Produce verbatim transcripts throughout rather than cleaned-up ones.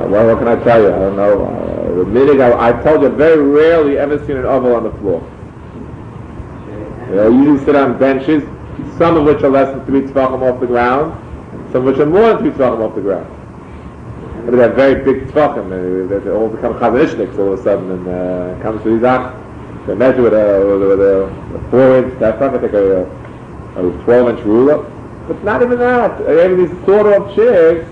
well, what can I tell you? I don't know. Uh, the meaning, I, I told you, very rarely ever seen an oval on the floor. You know, you usually sit on benches, some of which are less than three tefachim off the ground, some of which are more than three tefachim off the ground. But they have very big tefachim, they, they all become chazanishniks all of a sudden, and uh, comes to these acts. They measure with a, with a, with a, a four inch tefach, I think a, a twelve inch ruler. But not even that. They have these sort of chairs.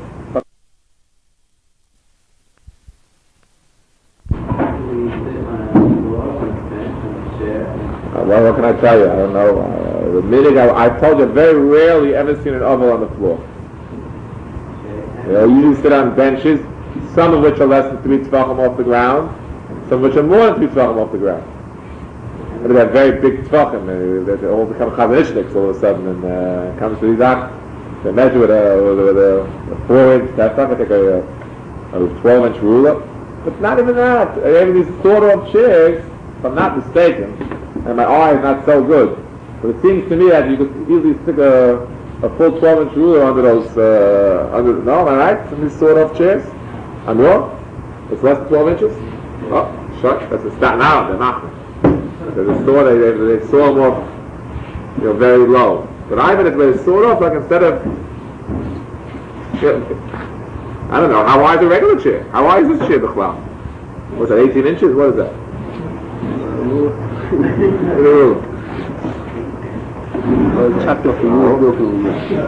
Well, what can I tell you? I don't know. Uh, the meaning, I, I told you, very rarely ever seen an oval on the floor. You know, you usually sit on benches, some of which are less than three tefachim off the ground, some of which are more than three tefachim off the ground. But they have very big tefachim, they, they all become chazanishniks all of a sudden, and uh, comes to these acts. They measure with a, with a, with a, a four inch tefach, I think a, a twelve inch ruler. But not even that. They have these sort of chairs, if I'm not mistaken, and my eye is not so good, but it seems to me that you could easily stick a, a full twelve inch ruler under those, uh, under, no, am I right? Some of these sort of chairs? I'm wrong? It's less than twelve inches? Oh, shucks, that's a Staten Island, they're not. They saw, they, they, they saw them off, you know, very low. But I even if they saw it off, like instead of, I don't know, how wide is a regular chair? How wide is this chair, B'chlal? What's that, eighteen inches? What is that? Chopped off the wood.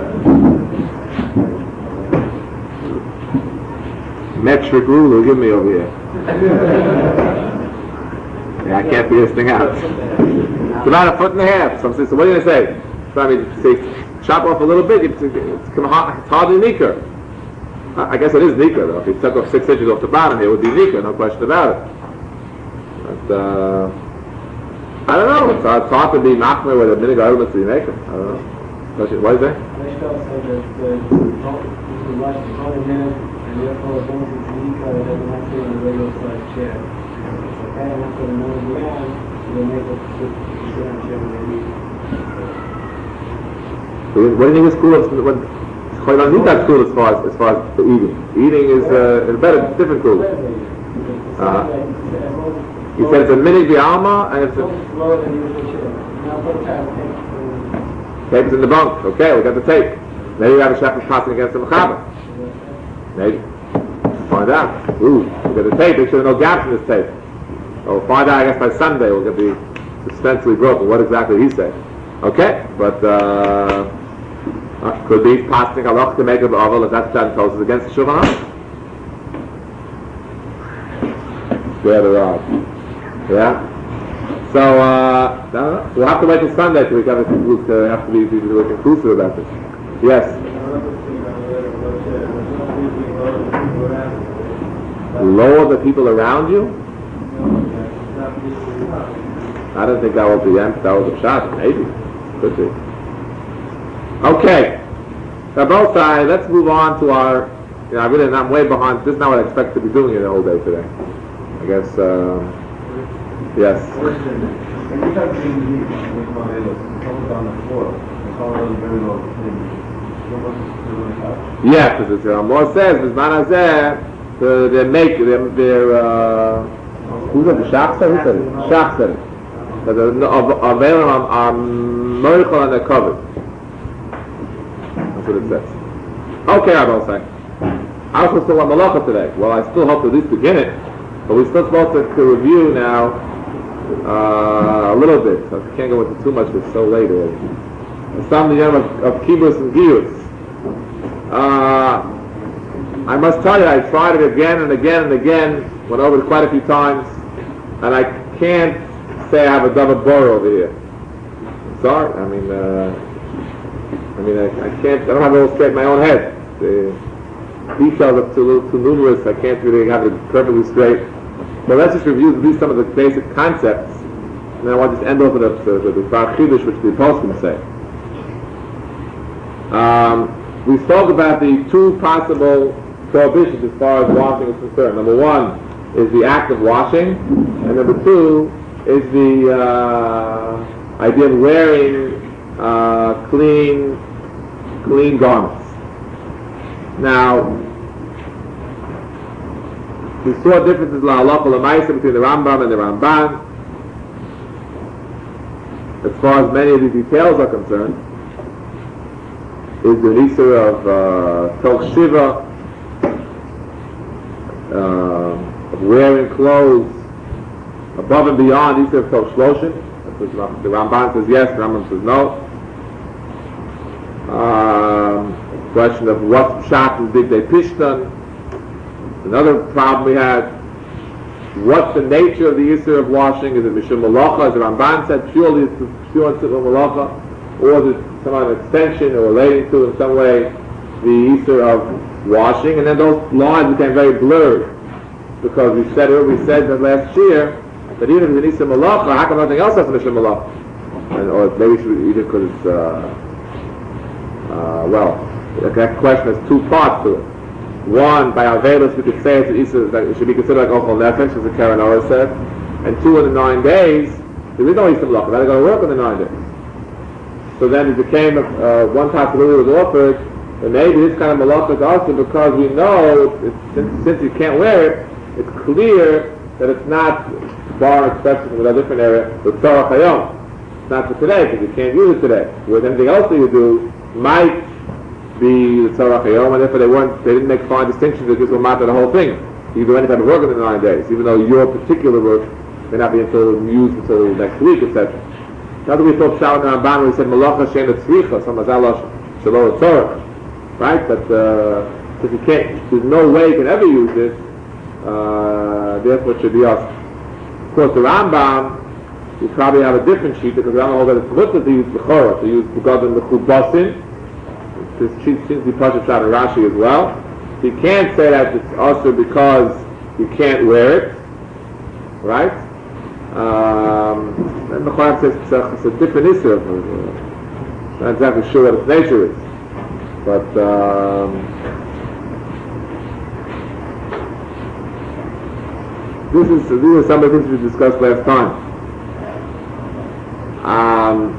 Metric ruler, give me over here. Yeah, I can't figure this thing out. It's about a foot and a half. So, so what are you going to say? So I mean, say, chop off a little bit, it's, it's, it's hardly nikkur. I guess it is nikkur though. If you took off six inches off the bottom, it would be nikkur, no question about it. But, uh, I don't know. It's hard, it's hard to be machmir with a minig elements to be making. I don't know. What is it? Rishtal said that the watch the whole minute, and therefore as long as it's nikkur, it doesn't have to be on a regular size chair. It's okay, and after the minute we have, they'll make it sit on chair when they need. What do you think is cool? What, I don't need that cool as far as, as far as the eating. Eating is uh, is better, it's different cool. Uh, he said it's a mini bialma and it's a tape is in the bunk. Okay, we got the tape. Maybe we have a shepherd passing against the mechaber. Maybe. Find out. Ooh, we got the tape. Make sure there are no gaps in this tape. We'll find out. I guess by Sunday we'll get the substantially broken. What exactly he said. Okay, but. Uh, Uh, could be passing a lot to make a oval if that's done tells us against the Shulchan Aruch. There they are. Yeah. So uh, we'll have to wait till Sunday till we have to, uh, have to be, be, be conclusive about this. Yes. Lower the people around you. I don't think that was the end. That was a shot. Maybe. Could be. Okay, now both sides, let's move on to our, you know, I really, I'm way behind, this is not what I expect to be doing here the whole day today. I guess, uh, yes. Yeah, because the Ramah says, Bisman Hazeh, they make, they're, they're uh, who's that, the Shachser? Who said it? Shachser. That the Avelim are Morichel and they're covered. What it says. Okay, I will say. I was still on Malacha today. Well, I still hope to at least begin it, but we're still supposed to, to review now uh, a little bit. So I can't go into too much. It's so late already. Some of the of, of kibbutz and giyus. Uh, I must tell you, I tried it again and again and again. Went over it quite a few times, and I can't say I have a double bar over here. I'm sorry. I mean. Uh, I mean, I, I can't, I don't have it all straight in my own head. The details are too, little, too numerous, I can't really have it perfectly straight. But let's just review at least some of the basic concepts. And then I want to just end off with the, the, the Far Chidush, which the Apostle can say. Um, we spoke about the two possible prohibitions as far as washing is concerned. Number one is the act of washing, and number two is the uh, idea of wearing uh, clean clean garments. Now, we saw differences la halacha l'maisa between the Rambam and the Ramban. As far as many of the details are concerned, is the Isser of uh, Tok Shiva, uh, of wearing clothes above and beyond Isser of Tok Shloshim. The Ramban says yes, the Rambam says no. Um, question of what Pshat is Digdei Pishtan. Another problem we had, what's the nature of the Isser of washing? Is it Mishum Malacha, as the Ramban said, purely it's pure Mishum Malacha, or is it some other extension or relating to in some way the Isser of washing? And then those lines became very blurred, because we said we said that last year that even if it's an Isser Malacha, how come nothing else has a Mishum Malacha? And, or maybe either because it's uh, uh, well, that question has two parts to it. One, by Avelis, we could say it's an Isser that it should be considered like Ochel Nefesh, as the Karen Ora said. And two, in the nine days, there is no Isser Malacha. They're going to work in the nine days. So then it became, uh, one possibility was offered, that maybe this kind of Malacha is also because we know, it's, since, since you can't wear it, it's clear that it's not, bar exception from a different area, the Tzorach Hayom. It's not for today, because you can't use it today. Whereas anything else that you do might be the Tzorach Hayom, and therefore they weren't, they didn't make fine distinctions, they just will matter the whole thing. You can do any type of work in the nine days, even though your particular work may not be until used until next week, et cetera. Now that we thought Shalom and Ramban when we said Malacha Shem Tzricha, some Mazalosh Shalom Tzorach, right? That uh, if you can't, there's no way you can ever use this, uh, therefore it should be us. Of course, the Rambam, you probably have a different sheet because the Rambam holds that it's mutter to use Bechorah, to use Begadim Mechubasin. This sheet seems to be Pashat Shad and Rashi as well. You can't say that it's also because you can't wear it, right? Um, and the Chaim says it's a, it's a different issue. I'm not exactly sure what its nature is, but um, this is these are some of the things we discussed last time. Um,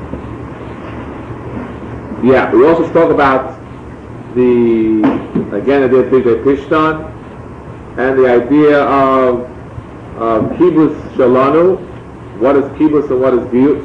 yeah, we also spoke about the, again, the idea of Bigdei Pishtan and the idea of um, Kibbutz Shalanu, what is Kibbutz and what is Giyutz.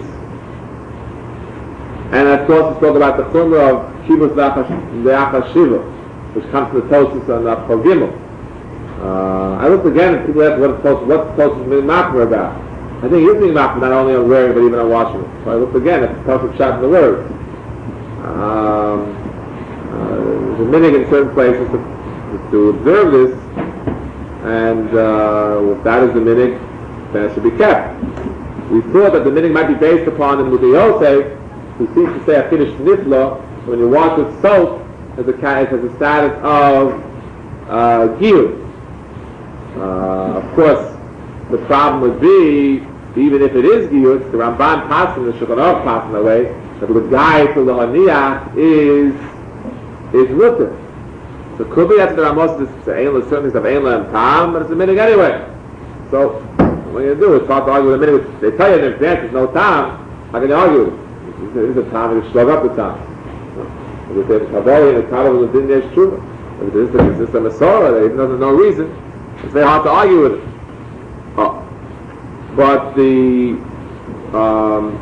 And of course we spoke about the Chumrah of Kibbutz Le'achas Shiva, which comes from the Tosfos on the Chol Gimel. Uh, I looked again and people asked what the Tosfos is Machmer about. I think he's being Machmer not only on wearing but even on washing it. So I looked again at the Tosfos shot in the words. Um, uh, there's a minhag in certain places to, to observe this, and uh, if that is the minhag, then it should be kept. We thought that the minhag might be based upon the Mutei Yosef, who seems to say a Kiddush Nifla, when you wash with soap, as a, it has the status of uh, Giyut. Uh, of course, the problem would be, even if it is Giyut, the Ramban Pasim, the Shulchan Aruch Pasim away, that the guy to the Haniach is is mutter. So could be that the Ramos is certain things of Einla and Tam, but it's a minhag anyway. So what you do is try to argue with a minhag. They tell you in advance there's no Tam. How can you argue? There's a Tam, you slug up the Tam. If there's Kabbalah and the Kabbalah was in there, it's true. If there's a it's a Masorah, even though there's no reason, it's very hard to argue with it. Oh. But the um,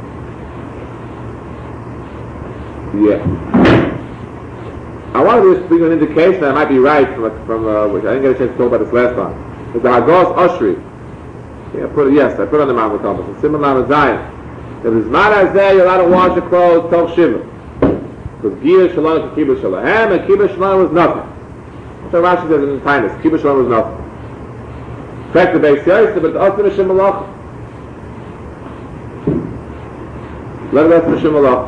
yeah. I wanted to just bring an indication that I might be right from, a, from uh, which I didn't get a chance to talk about this last time. It's the Hagos Oshri. Yeah, I put it, yes, I put it on the Mount Thomas. It's Simon Lamed Zion. If it's not as there, you're allowed to wash your clothes, Tok Shiva. Because Giyah Shalom is Kibbutz Shalom. And Kibbutz Shalom was nothing. So Rashi says in the Tainus, Kibbutz Shalom was nothing. In fact, the Beis Yosef, but the Osir Hashem Malach. Let the Osir Hashem Malach.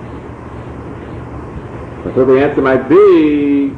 So the answer might be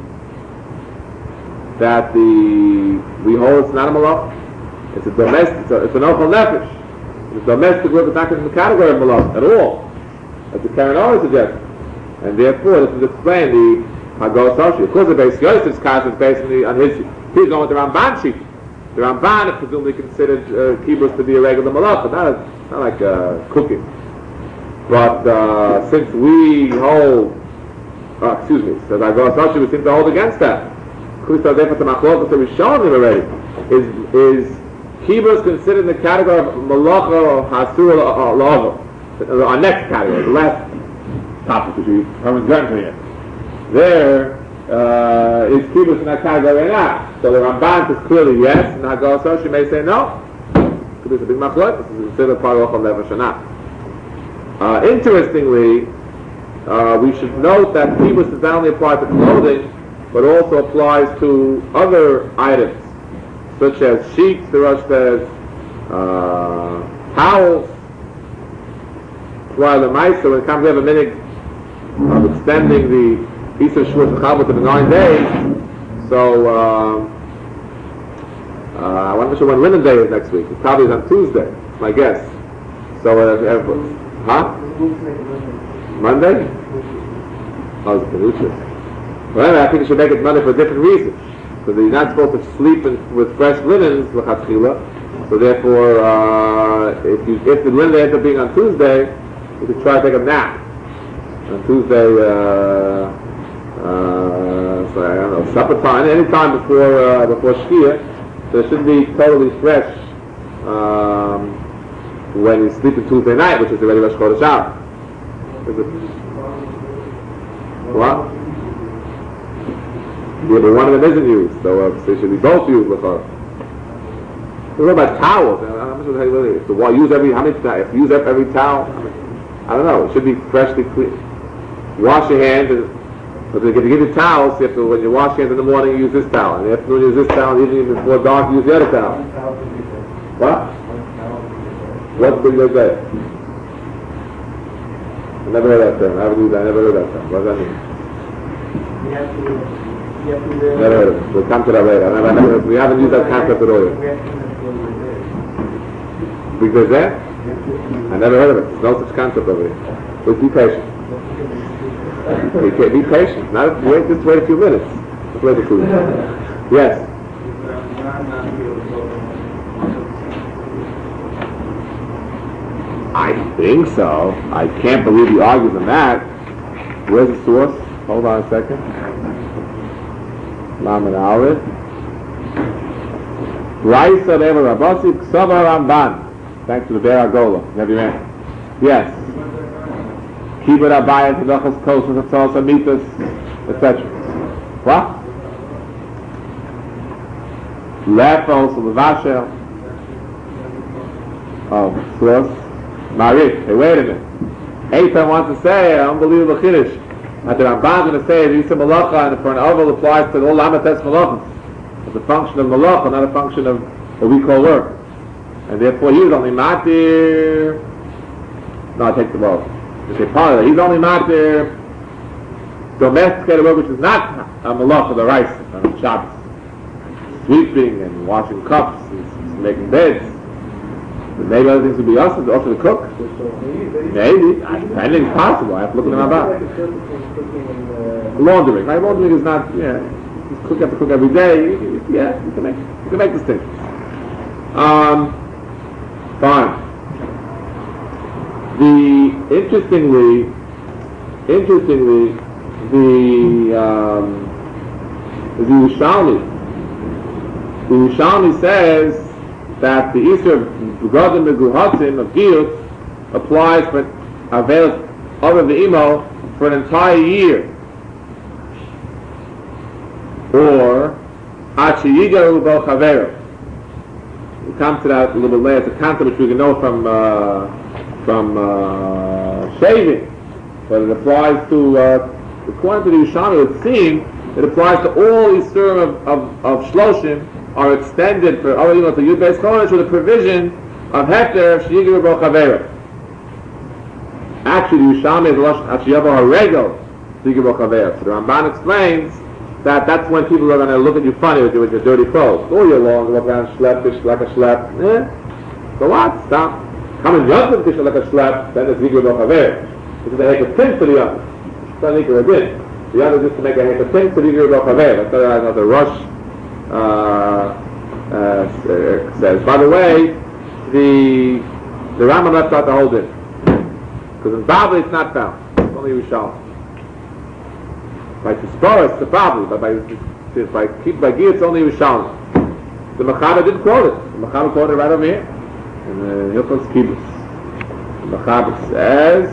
that the we hold it's not a malach, it's a domestic, it's, a, it's an ochel nefesh. It's a domestic work, it's not in the category of malach at all, as the Karen always suggests. And therefore, this is explained the Hagos Oshri. Of course, the Beis Yosef's case is basically on his sheet. He's going with the Ramban sheet. The Ramban is presumably considered uh, kibbutz to be a regular malach, but not, not like uh, cooking. But uh, since we hold Uh, excuse me, so the Hagos Oshri we seem to hold against that. Kusa Defa to Machlokas that we've shown him already, is is Kibbutz considered in the category of Malacha or Hasur or Lava. Our next category, the last topic which we haven't gotten to yet. There uh, is Kibbutz in that category or not. So the Ramban says clearly yes, and Haggadah she may say no. Kibbutz is a big Machlokas. This is considered part of Lev Hashanah. Uh, interestingly, uh, we should note that Kibbutz is not only applied to clothing, but also applies to other items, such as sheets, the Rosh says, uh, towels. While the Maisa, when it comes, we have a minute of extending the Easter Shavuot Chabot to the nine days. So, uh, uh, I want to show when Linen Day is next week. It probably is on Tuesday, my guess. So, uh, huh? Monday? Oh, it's Kedushas. Well, I think you should make it Monday for a different reason. Because you're not supposed to sleep in, with fresh linens, l'chatchila. So therefore, uh, if you if the linen ends up being on Tuesday, you could try to take a nap. On Tuesday, uh, uh, so I don't know, supper time, any time before uh, before Shkia, so it shouldn't be totally fresh um, when you sleep on Tuesday night, which is already Rosh Chodesh out. Is it? What? Yeah, but one of them isn't used, so uh, they should be both used with her. What about towels? I'm not sure how you really, if you use every, how many times? If you use up every towel, I, mean, I don't know, it should be freshly clean. Wash your hands, and, but if you give you towels, you have to, when you wash your hands in the morning, you use this towel. In the afternoon, you use this towel, even before dark, you use the other towel. What? What's the good day? I never heard that term. I never, I never heard that term. What does that mean? We have to, we have to wear... Never heard of it. We'll come to that later. I never, I never, we haven't used that concept at all yet. Because that? I never heard of it. There's no such concept over here. But be patient. Okay, be patient. Not wait, just wait a few minutes. Just wait a few minutes. Yes. I think so. I can't believe he argues on that. Where's the source? Hold on a second. Lamed Aleph. Raisa Reva Rabasi Ksava Ramban. Thanks to the Be'er Agola. Have you met? Yes. Kibbut Abayas, Adachos Kosas, Atzalas Amitas, et cetera. What? Lefos, Levashel. Oh, source. Marif. Hey, wait a minute. Eitan wants to say an unbelievable chiddush. That the Ramban is going to say that Yisra Malacha and for an oval applies to all Lamates Malachas. It's a function of Malacha, not a function of what we call work. And therefore he was only Matir. No, I take the ball. To say part of it. He's only Matir domesticated work which is not a Malacha, the rice, on Shabbos. Sweeping and washing cups, and making beds. But maybe other things would be us, also to cook. Maybe. I, I think it's possible. I have to look at them about. Laundering. Right? Laundering is not, yeah. You cook, you have to cook every day. Yeah, you can make, you can make this thing. Um, fine. The, interestingly, interestingly, the, um, the Yerushalmi, the Yerushalmi says that the Easter of Begadim Meguhatzim of Giyut applies for Avelis other the Imo for an entire year. Or Achiyigaru Bo Chavero. We'll come to that a little bit later. It's a concept which we can know from uh, from uh, shaving. But it applies to uh, according to the Yerushalmi, it would seem it applies to all Isurim of, of, of Shloshim are extended for other Imo to Yud Beis Chodesh with the provision of Hekter of Shiyigaru Bo Chavero. Actually, the Yerushalmi is Lashon Achiyavo HaRegel Shiyigaru Bo Chavero. So the Ramban explains that that's when people are going to look at you funny with your, with your dirty clothes. All year long, you walk around schleppish like a schlep. Eh? So what? Stop. Come in Yom Tov like a schlep, then it's Shiyigaru Bo Chavero. This is a heck of thing for the other. It's not Shiyigaru Din. The other is just to make a heck of thing for Shiyigaru Bo Chavero. That's why I know the Rosh uh, uh, says. By the way, the the Rambam left out the whole din. Because in Bavli it's not found. It's only Yerushalmi. By Tisporus, it's a Bavli, but by By keep by Gi, it's only Yerushalmi. The Mechaber didn't quote it. The Mechaber quoted it right over here in the Hilchos Kibbutz. The Mechaber says,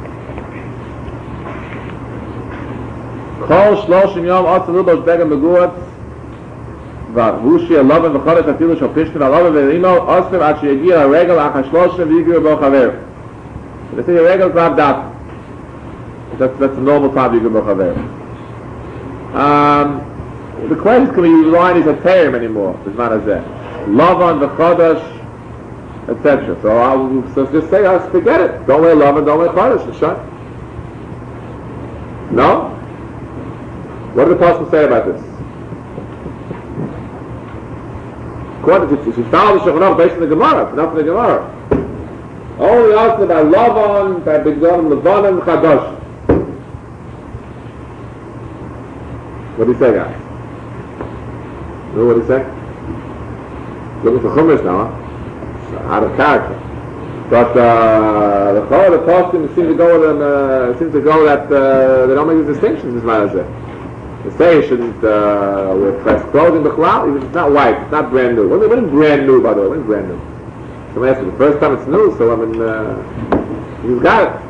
Kol shloshim yom otzah lubos begam beguat v'vushi alavan v'chodesh afilu shal pishtim alavan v'rimo osfim ad sheyagia ha'regel ach ha'shloshim v'yigiru bo chaver. They say a regel is not that. That's, that's a normal time you can be chaver. Um, the question is, can we rely on these Atayim anymore? It's not as that. Lavan, the Chodesh, et cetera. So I'll so just say, I'll forget it. Don't wear Lavan, don't wear Chodesh. It's shut. No? What did the Apostle say about this? If you follow the Shulchan Aruch based on the Gemara, not the Gemara. Only asked about Lavan, by Bigdon, Levanim, Chadosh. What do you say, guys? You know what he said? Looking for Chumash now, huh? Out of character. But uh, the Chol, the Poskim seem to go with, uh, seem to go that uh, they don't make the distinctions as well as it. They say you shouldn't uh, wear pressed clothing, but even if it's not white, it's not brand new. When, when is brand new, by the way? When is brand new? Somebody asked me, the first time it's new, so I mean, uh, you've got it.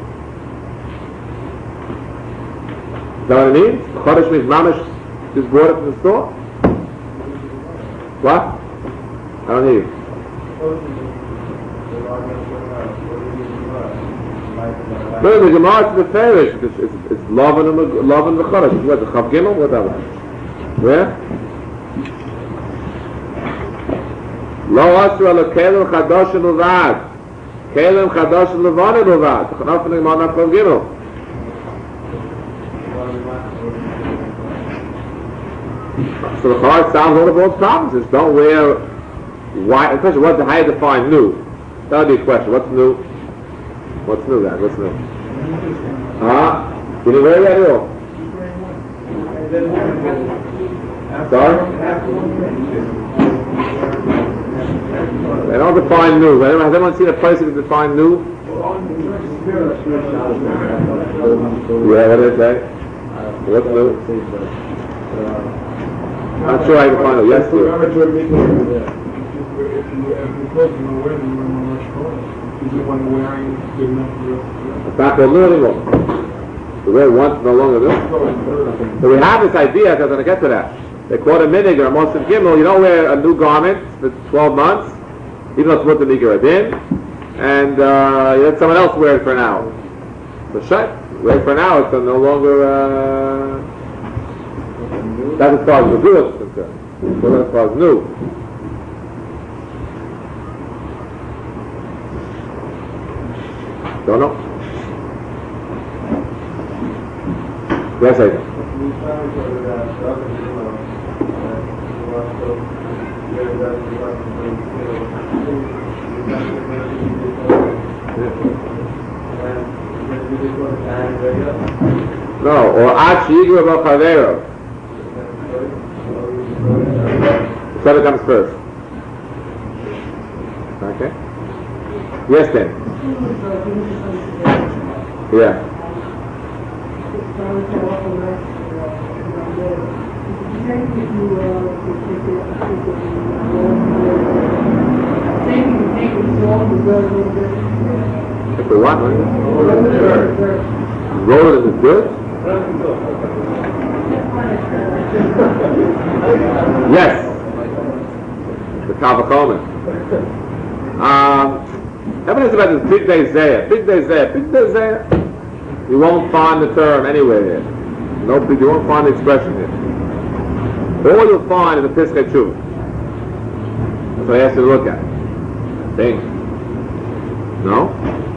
Is that what it means? The Chodesh means Mamash just brought it from the store? What? I don't hear you. No, the Gemara is the Farish. It's, it's, it's love and the love and the Chodesh. What, the Chav Gimel? Whatever. Where? Lo Asra lo Kelem Chadosh and Levad. Kelem Chadosh and Levad and Levad. The Chanaf and the Gemara Chav Gimel. So the Chorah solves all of those problems. Just don't wear white. The question, what's the how you define new? That would be a question. What's new? What's new, guys? What's new? Huh? Can you wear that at all? Sorry? They don't define new. Has anyone seen a place that can define new? Yeah, what did they say? What's new? I'm not sure I can find it. Yes, sir. It's not called new anymore. The way once no longer do. So we have this idea, because I'm going to get to that. They quote a minig or a Muslim Gimel, you don't wear a new garment for twelve months, even though it's what the Nigar Adin, and uh, you let someone else wear it for an hour. So shut, wear it for an hour, so no longer, uh, that's as far as the good is concerned. So that's as far as new. Don't know? Yes, I do. No, or Ad Sheyigru B'Chavero. Whichever comes first. Okay? Yes, then. Yeah. If the what? Roll it in the dirt? Yes. The Kavachomen. Um, evidence about this big day Zayah. Big day Zayah. Big day Zayah. You won't find the term anywhere here. No, you won't find the expression here. All you'll find is the Piskei Tshuva. That's what I asked you to look at. Think. No?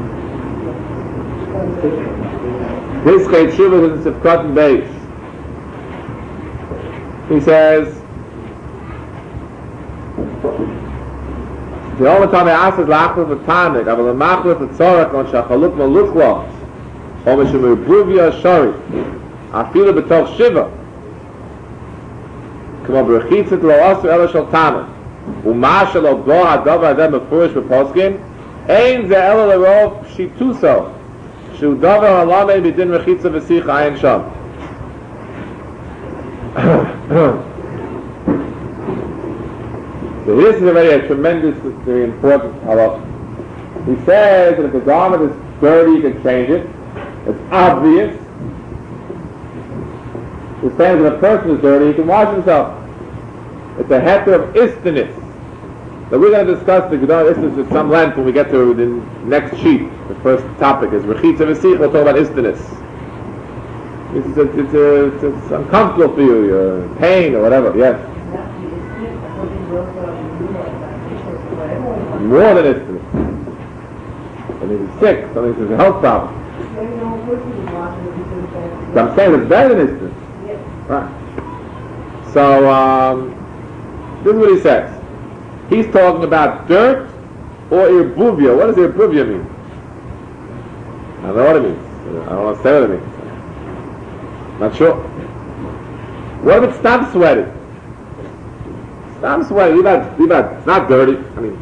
Piskei Tshuva is in Sifkat and Beis. He says, the only time I asked is Lachlis v'Tanik, Aval Machlis v'Tzorach on Shachaluk Maluchlos, or Mishum Bruvia Shari, Afilu B'Toch Shiva, K'mo B'Rechitzit Lo Asu Ela Shal Tanik, U'ma Shelo Bo HaDavar Adem B'Furish B'Poskin, Ein Ze Ela L'Rov Shituso, Shu Davar Halamei B'Din Rechitza V'Sicha Ayin Sham. So this is already a tremendously important halacha. He says that if the garment is dirty, you can change it. It's obvious. He says that if a person is dirty, he can wash himself. It's a heter of istinus. So we're going to discuss the Gedolei Istinus at some length when we get to the next sheet. The first topic is Rechitza V'Sich. We'll talk about istinus. It's, it's, it's, it's, it's uncomfortable for you, you're in pain or whatever. Yes. More than istinus. Something is sick. Something is a health problem. So I'm saying it's better than istinus. Right. So um, this is what he says. He's talking about dirt or irbuvia. What does irbuvia mean? I don't know what it means. I don't want to say what it means. Not sure. What if it stops sweating? Stop sweating. Leave out, leave out. It's not dirty. I mean,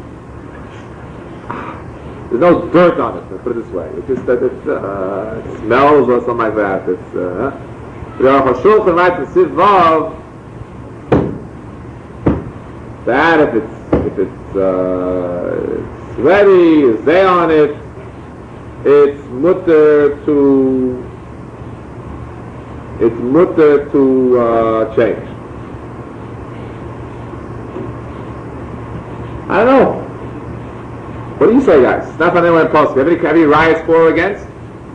there's no dirt on it. Let's put it this way. It's just that it, uh, it smells or something like that. It's. Uh, that if it's if it's uh, sweaty, say on it, it's mutter to it's mutter to uh, change. I don't know. What do you say, guys? It's not on anyone possible. Have any have any riots for or against?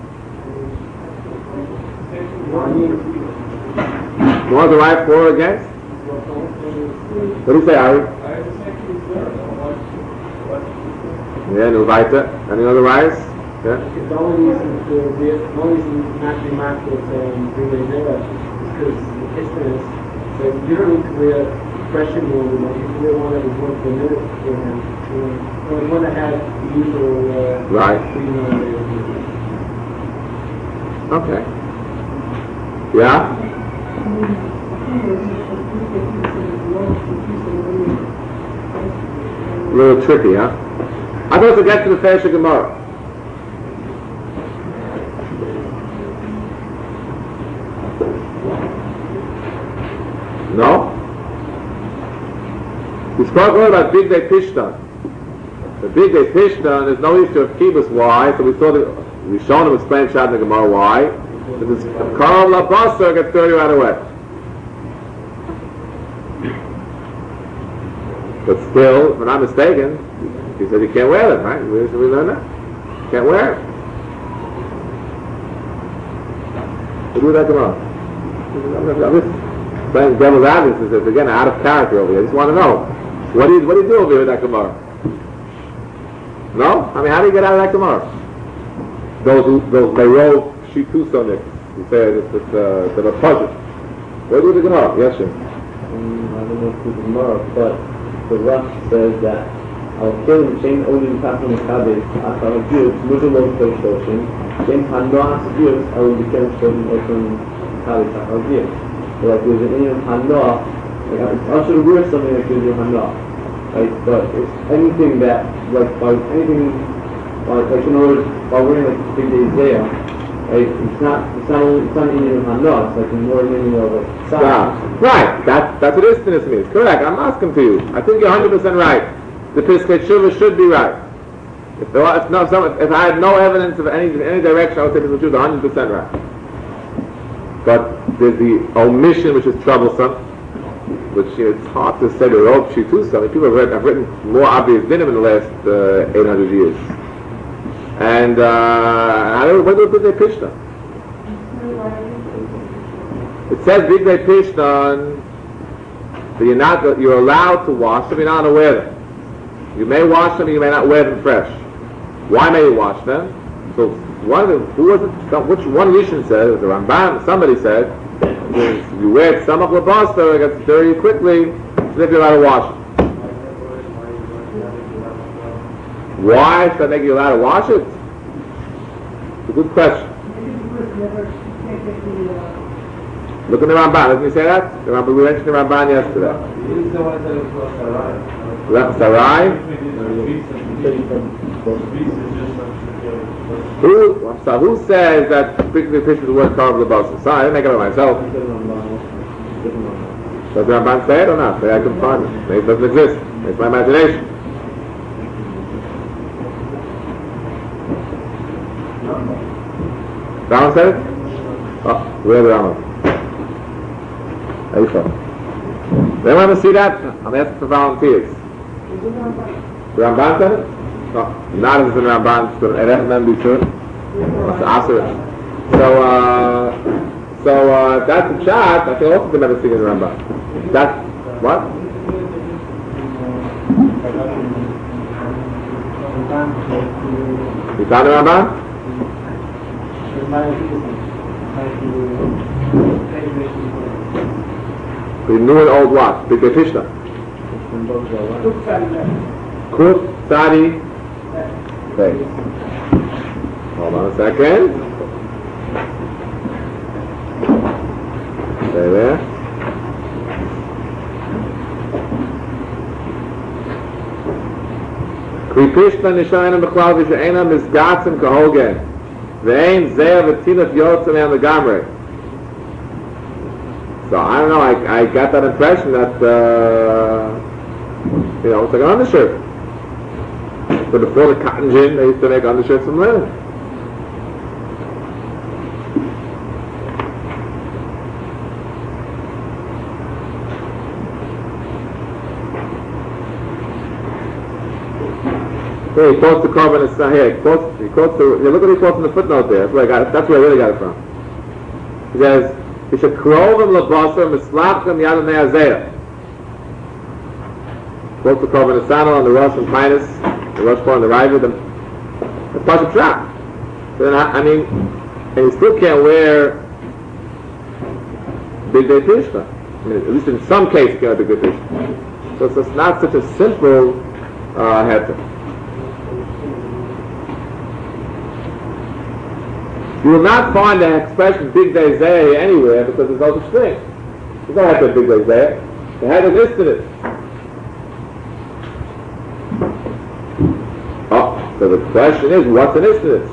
You want the riot for or against? What do you say, Ari? Yeah, no weiter. Any other rise? Yeah. The only reason the the only reason not to be marked with um bring it there is because it's istinus. So you don't need to wear fresh and new. Like you can wear one that was one for a minute, and you know, one that had the usual uh, right. Okay. Yeah. A little tricky, huh? I'm going to get to the Fesha Gemara. No? We spoke all about Big Day Pishtan. The Big Day Pishtan, there's no issue of Kibbutz. Why? So we saw that we shown him explain Shad in the Gemara why. Because Karl Labasar gets thirty right away. But still, if I'm not mistaken, he said you can't wear them, right? We, we learn that? Can't wear it. What do that tomorrow? I'm just playing devil's advocate. It's again out of character over here. I just want to know. What do you what do you do over here with that Gemara? No? I mean, how do you get out of that Gemara? Those who, those Meirov Shitusonics, you say it's, it's, uh, it's a puzzle. What do you do with the Gemara? Yes, sir. Um, I don't know if it's the Gemara, but the Rosh says that I'll kill him, Shem Odin Kafin Kabit, After Jews, Mujamot Koshoshin, Shem Hanoas Jews, I will be killing Shem Odin Kabit, After Jews. So like there's an Indian Hanoah, like I should wear something that gives you Hanoah. Right? But it's anything that, like, by anything, like, like in other words, by wearing like big days there, right? It's not, it's not only, it's not an Indian Hanoah, it's like more meaning of like, yeah. Right, that, that's what istinus means. Correct, I'm asking to you. I think you're one hundred percent right. The Piskei Tshuva should be right. If, there was, if, no, if, some, if I had no evidence of any any direction, I would say Piskei Tshuva is one hundred percent right. But there's the omission which is troublesome, which you know, it's hard to say the rope Shitusa. I mean, people have, read, have written more obvious dinim in the last uh, eight hundred years. And uh, I don't know, what do they pitch them? It says Big Day Pishtan that you're not you're allowed to wash them, you're not allowed to wear them. You may wash them, you may not wear them fresh. Why may you wash them? So one of the, who was it? Which one Rishon said? The Ramban. Somebody said you wear it samach labasta, it gets dirty quickly, so if you're allowed to wash it. Why should that make you allowed to wash it? It's a good question. Look at the Ramban. Didn't we say that? The Ramban, we mentioned the Ramban yesterday. Sarai? Who, so who says that particularly fish is worth carving the bus? Sorry, I didn't make it up myself. Does the Ramban say it or not? Maybe I can find it. Maybe it doesn't exist. Maybe it's my imagination. Rambam said it? Oh, where's the Rambam? There you go. They want to see that? I'm asking for volunteers. The Ramban said it? No, not as in the Ramban, but I recommend be sure. So, uh, so uh, that's a shot. I can also remember seeing in the Ramban. That's what? You found the Ramban? The new and old what? Big Tishna. Kut Sadi. Okay. Hold on a second. Stay there. Kri Krishna Nishayana B'chlav V'she'ena Mizgatzim Kahogen V'ein Zeh V'tinat Yotzim and the Gamre. So I don't know, I, I got that impression that, uh, you know, it's like an undershirt. So before the cotton gin, they used to make undershirts from linen. Here, he quotes the Korban Esau here. He quotes, he quotes the, yeah, look what he quotes in the footnote there. That's where I got it. That's where I really got it from. He says, "V'shekrovim lebasar mislapchem yad ne'azeh." Quotes the Korban Esau on the Rosh and Pinus, the Rosh Bar and the Riva. The it's Pashup Shach. So then, I, I mean, and you still can't wear Big Day Tishna. I mean, at least in some cases, you can't wear Big Day Tishna. So it's, it's not such a simple uh, heter. You will not find the expression Big Day Zeh anywhere because there's no such thing. There's no heter Big Day Zeh. The heter is listed it. Oh, so the question is, what's an instance?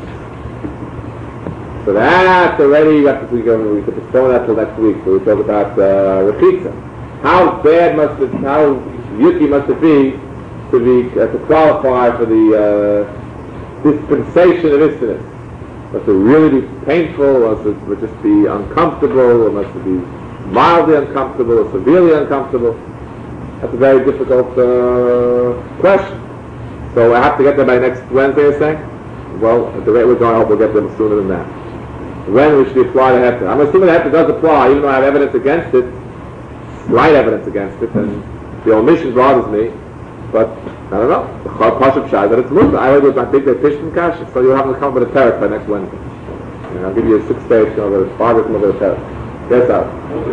So that's already, we have to, we can postpone that till next week. So we talk about uh, Rapitza. How bad must it, how yucky must it be to be uh, to qualify for the uh, dispensation of incidents? Must it really be painful, or must it, must it just be uncomfortable, or must it be mildly uncomfortable, or severely uncomfortable? That's a very difficult uh, question. So I have to get there by next Wednesday, you're saying? Well, at the rate we're going, I hope we'll get there sooner than that. When we should apply the heter? I'm assuming the heter does apply, even though I have evidence against it, slight evidence against it, and the omission bothers me. But I don't know. The Pashup Shai that it's moved. I already got big day Tishtan Kash, so you'll have to come with a terrace by next Wednesday. And I'll give you a six stage, come over five or come over a terrace. Yes, out.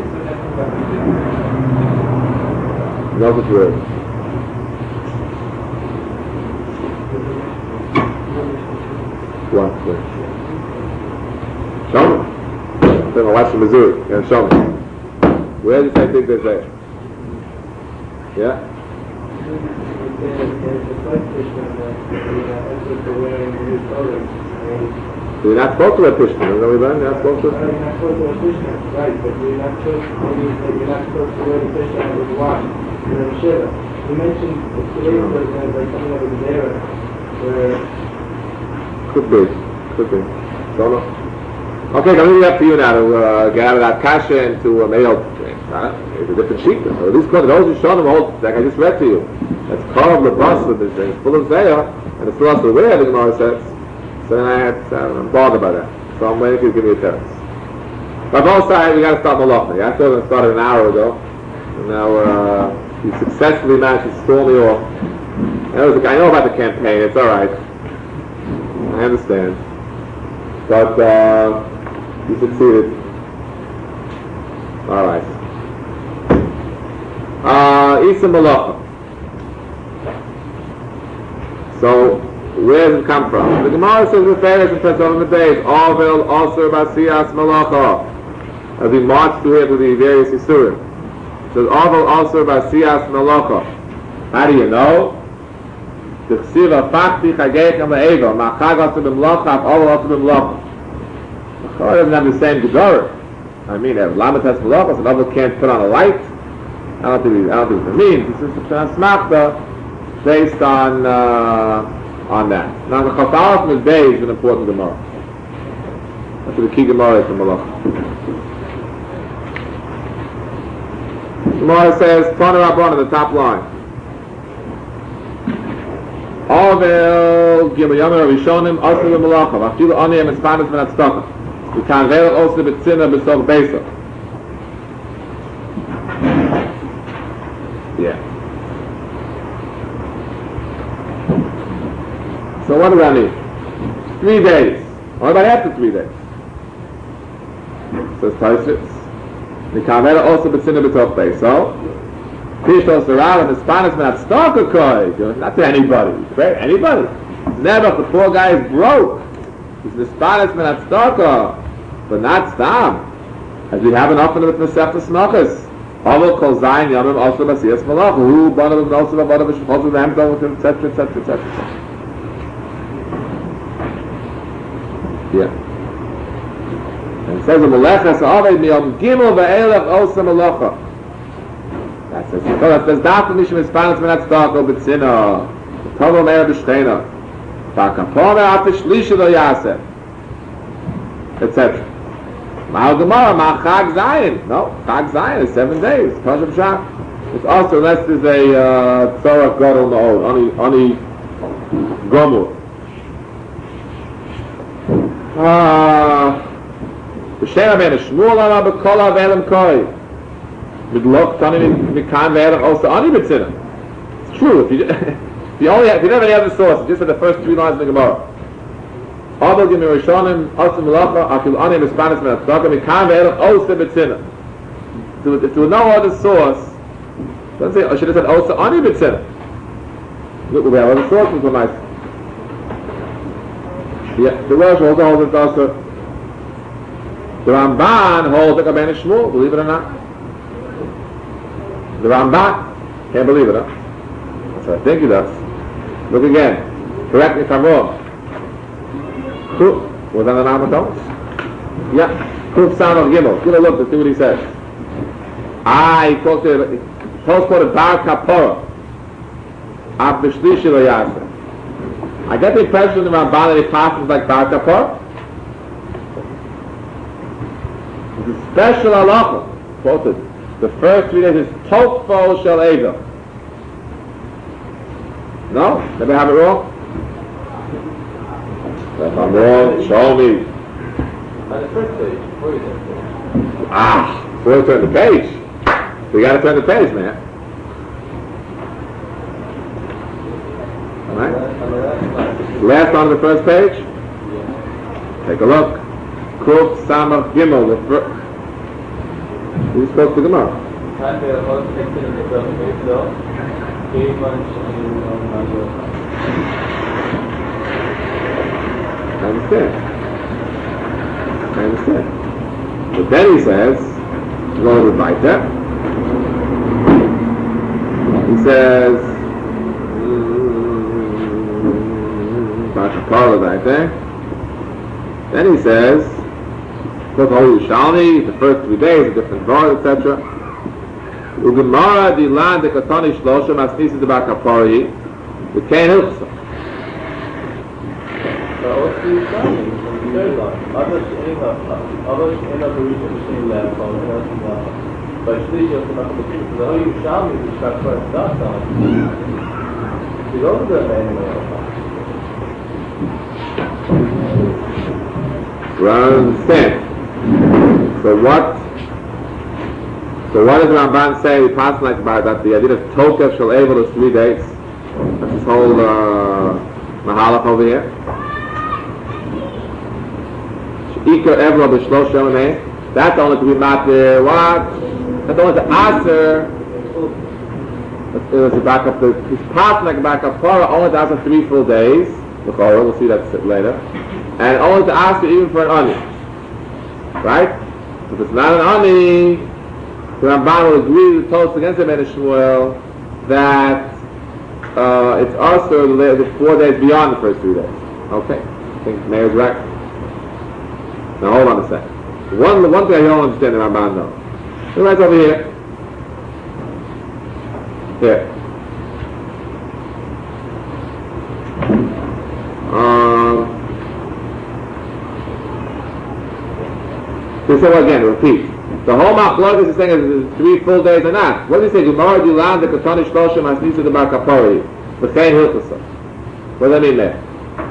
No such word. What? Show me. I'm going to watch the Missouri. Yeah, show me. Where did you say big day say? Yeah? There's a question that the wearing new clothing. So you're not supposed to wear Tishtan, isn't that what we learned? You're not supposed to? You're not supposed to wear Tishtan, right, but you're not supposed to, you're not supposed to wear the Tishtan with wash. You're in Shiva. You mentioned today was uh, like something that was there where... Could be. Could be. Don't know. Okay, I'm leaving it up to you now to uh, get out of that kasha and to uh, maybe uh, it's a different sheet. Or at least according to those who show them hold, like I just read to you. That's Karv Lebasla, it's full of Zayah, and it's still also where the Gemara says. So then I had, uh, I'm bothered by that. So I'm waiting for you to give me a terrace. But both sides, we got to start Malachna. Yeah, I thought I started an hour ago. And now uh, you successfully managed to stall me off. And I, was like, I know about the campaign, it's alright. I understand. But uh, you succeeded. Alright. Uh, Isa Malachna. So, where does it come from? The Gemara says Referish and Petzol in the days, Arvel, Osir, Basiyas, Malacha. As we march through here to the various Yisurim. It says Arvel, Osir, Basiyas, Malacha. How do you know? The Chsiva, Fakti, Chageichem, Le'eva, Machag, Osir, B'mlacha, Arvel, Osir, B'mlacha. The Gemara doesn't have the same Gedara. I mean, if Lamatas Malacha, so another can't put on a light. don't think, I don't think it means. It's just a smachta based on, uh, on that. Now the Chafalot Mizbeh is an important Gemara. That's the key Gemara is from Malach. Gemara says, Tana Rabban on the top line. Ovel Gimel Yamim Rishonim Asr Malacha Vafilu Aniyim Espanis Min Atztaka V'kan Veil Also B'Tzina B'Sog Beisa. Yeah. So what does that mean? Three days. What about after three days? Says Tosfos. V'kan Veil Also B'Tzina B'Sog Beisa. Pishtos Sarah and Hispanis Min Atztaka Koi. Not to anybody. Anybody. Never. The poor guy is broke. He's Hispanis Min Atztaka. But not Stam. As we have enough in the Masechta Smachas. Avol Kol Zayin Yamim Also Basiyas Malach. Who Banav Also Banav Shechos V'Hem with him, et cetera, et cetera, et cetera. Yeah. And it says in Meleches Aved Miyom Gimel Ve'elech Also Malacha. That's it. So that says Daf Mishim Hispanis Min Atztaka B'Tzina. Tovo Meir B'Shteina. V'Kapona Ate Shlisha Lo Yaseh. et cetera. Ma'al Gemara, Ma Chag Zayin. No, Chag Zayin is seven days. Pashup Shah. It's also unless there's a Tzorach Gadol Ma'od, only, only Gomur. Ah, B'Shem Rabbeinu Shmuel Amar B'Kol Avelim Koi. Midlok Tani Mikan Ve'erach also Ani B'Tzina. It's true. If you, if you only have, if you don't have any other source, just for the first three lines of the Gemara. Abel Gimel Rishonim Asr Malacha Afil Ani Hispanis Min Atztaka Mikan Ve'erach also B'Tzina. If there was no other source, don't say, I should have said also Ani B'Tzina. Look, we have other sources for nice. Yeah, the Rosh holds holds it also. The Ramban holds like a Ben Shmuel, believe it or not. The Ramban can't believe it, huh? That's what I think he does. Look again. Correct me if I'm wrong. Kuf was on the Namatos? Yeah. Kuf Samach Gimel. Give a look to see what he says. Ah, he talks to he talks about Bar Kapora. Ab B'Shlishi Lo Yaseh. I get the impression in the Ramban that he passes like Bar Kapora. It's a special halacha. Quoted. The first three days is Tokfo Shel Eva. No? Did I have it wrong? If I'm wrong, show me. On the first page, before you get there. Ah, before you turn the page. We gotta turn the page, man. Alright? Last on the first page? Yeah. Take a look. Kuf Samach Gimel, the first. Who's supposed to come out? Time for the whole section in the first page, though. Eight months and I understand. I understand. But then he says, go to weiter. He says, then he says, look, Holy Shalni, the first three days, the different bars, et cetera. Ugemara di land de katani shlosha masnisi de bakapari, the kain hilchsa. So what's the starting? The third line. Others in a others in a position between left on the first line. But Shlishi of the Machabatim, the Holy Shalni is the Shakar start time. You don't do that anyway. Do I understand? So what? So what does Ramban say? We pass like about that the idea of Tokef Shel Evel is three days. That's this whole uh, Mahalach over here. Ikar Evla B'Shlosh Yomei. That's only to be matter. What? That's only to answer. Let's back up the. He's passing like back up Torah only to answer three full days. We'll see that later. And only to ask you even for an ani. Right? If it's not an ani, the Ramban will agree with Tosfos against the Ben Shmuel that uh, it's also the, the four days beyond the first three days. Okay? I think Meir's right. Now hold on a second. One, one thing I don't understand the Ramban though. Look right over here. Here. Um, so again, repeat. The whole machlokes is saying is three full days or not. What does he say? Gemara Dilan the Katonish Shloshim Asnisa the Bar Kapori. The Chain Hilchasa. What does that mean there?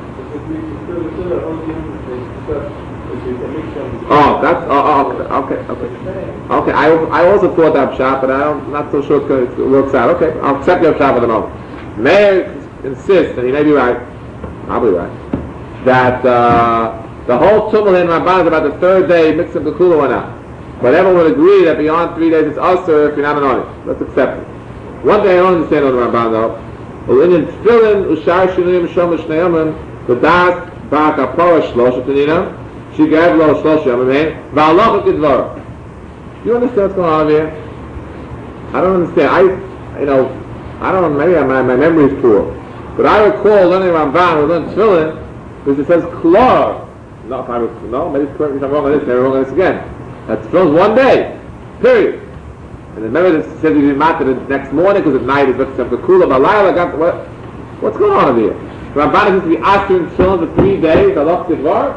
Oh, that's oh, oh okay, okay, okay. I I also thought that shot, but I'm not so sure it works out. Okay, I'll accept your shot for the moment. Meir insists, and he may be right, probably right, that uh, the whole tumult in Ramban is about the third day mixing the kula or not. But everyone would agree that beyond three days it's usher if you're not an onion. Let's accept it. One thing I don't understand on the Ramban though. In Tefillin ushar shinuyim shomish neyamim the das bar kapora shlosh tanina. She gave lo shlosh yamim va'alocha kedvar. Do you understand what's going on over here? I don't understand. I, you know, I don't know. Maybe my my memory is poor, but I recall learning Ramban or learning Tefillin because it says klor. No, if I recall, no, maybe correct me if I'm wrong on this. Maybe I'm wrong on this again. That Tefillin's one day, period. And then remember this says you didn't matter the next morning because at night it's looks like the kula balayla got what? What's going on over here? Ramban is to be asking Tefillin for three days. Aloch kedvar.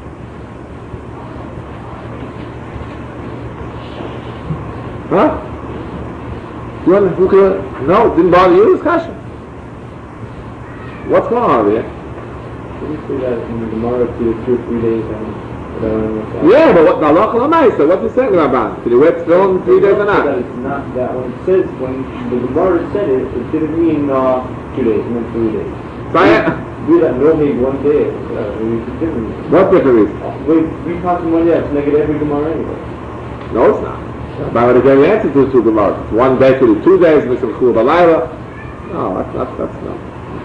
Huh? You want to, no, it didn't bother you, discussion. What's going on over here? Did you say that in the Gemara to two or three days and yeah, but what the halacha l'maisa? What's he saying about? Did he wear tefillin in three days or not? That it's not that when it says when the Gemara said it, it didn't mean uh, two days, it meant three days. So I do that normally one day. Uh, it's different. What different reason? Uh, we we talk to one day. It's negative every Gemara anyway. No, it's not. But I would have given the answer to the two Gemara. It's one day to the two days, mix some kula balayla. No, that's not. That's not.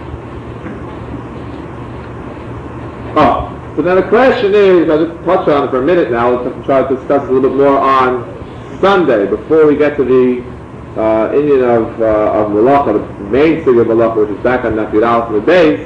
Oh. So then the question is, I'll just touch on it for a minute now, let's try to discuss a little bit more on Sunday, before we get to the uh, Indian of, uh, of Malacha, the main figure of Malacha, which is back on Nafir Al from the base.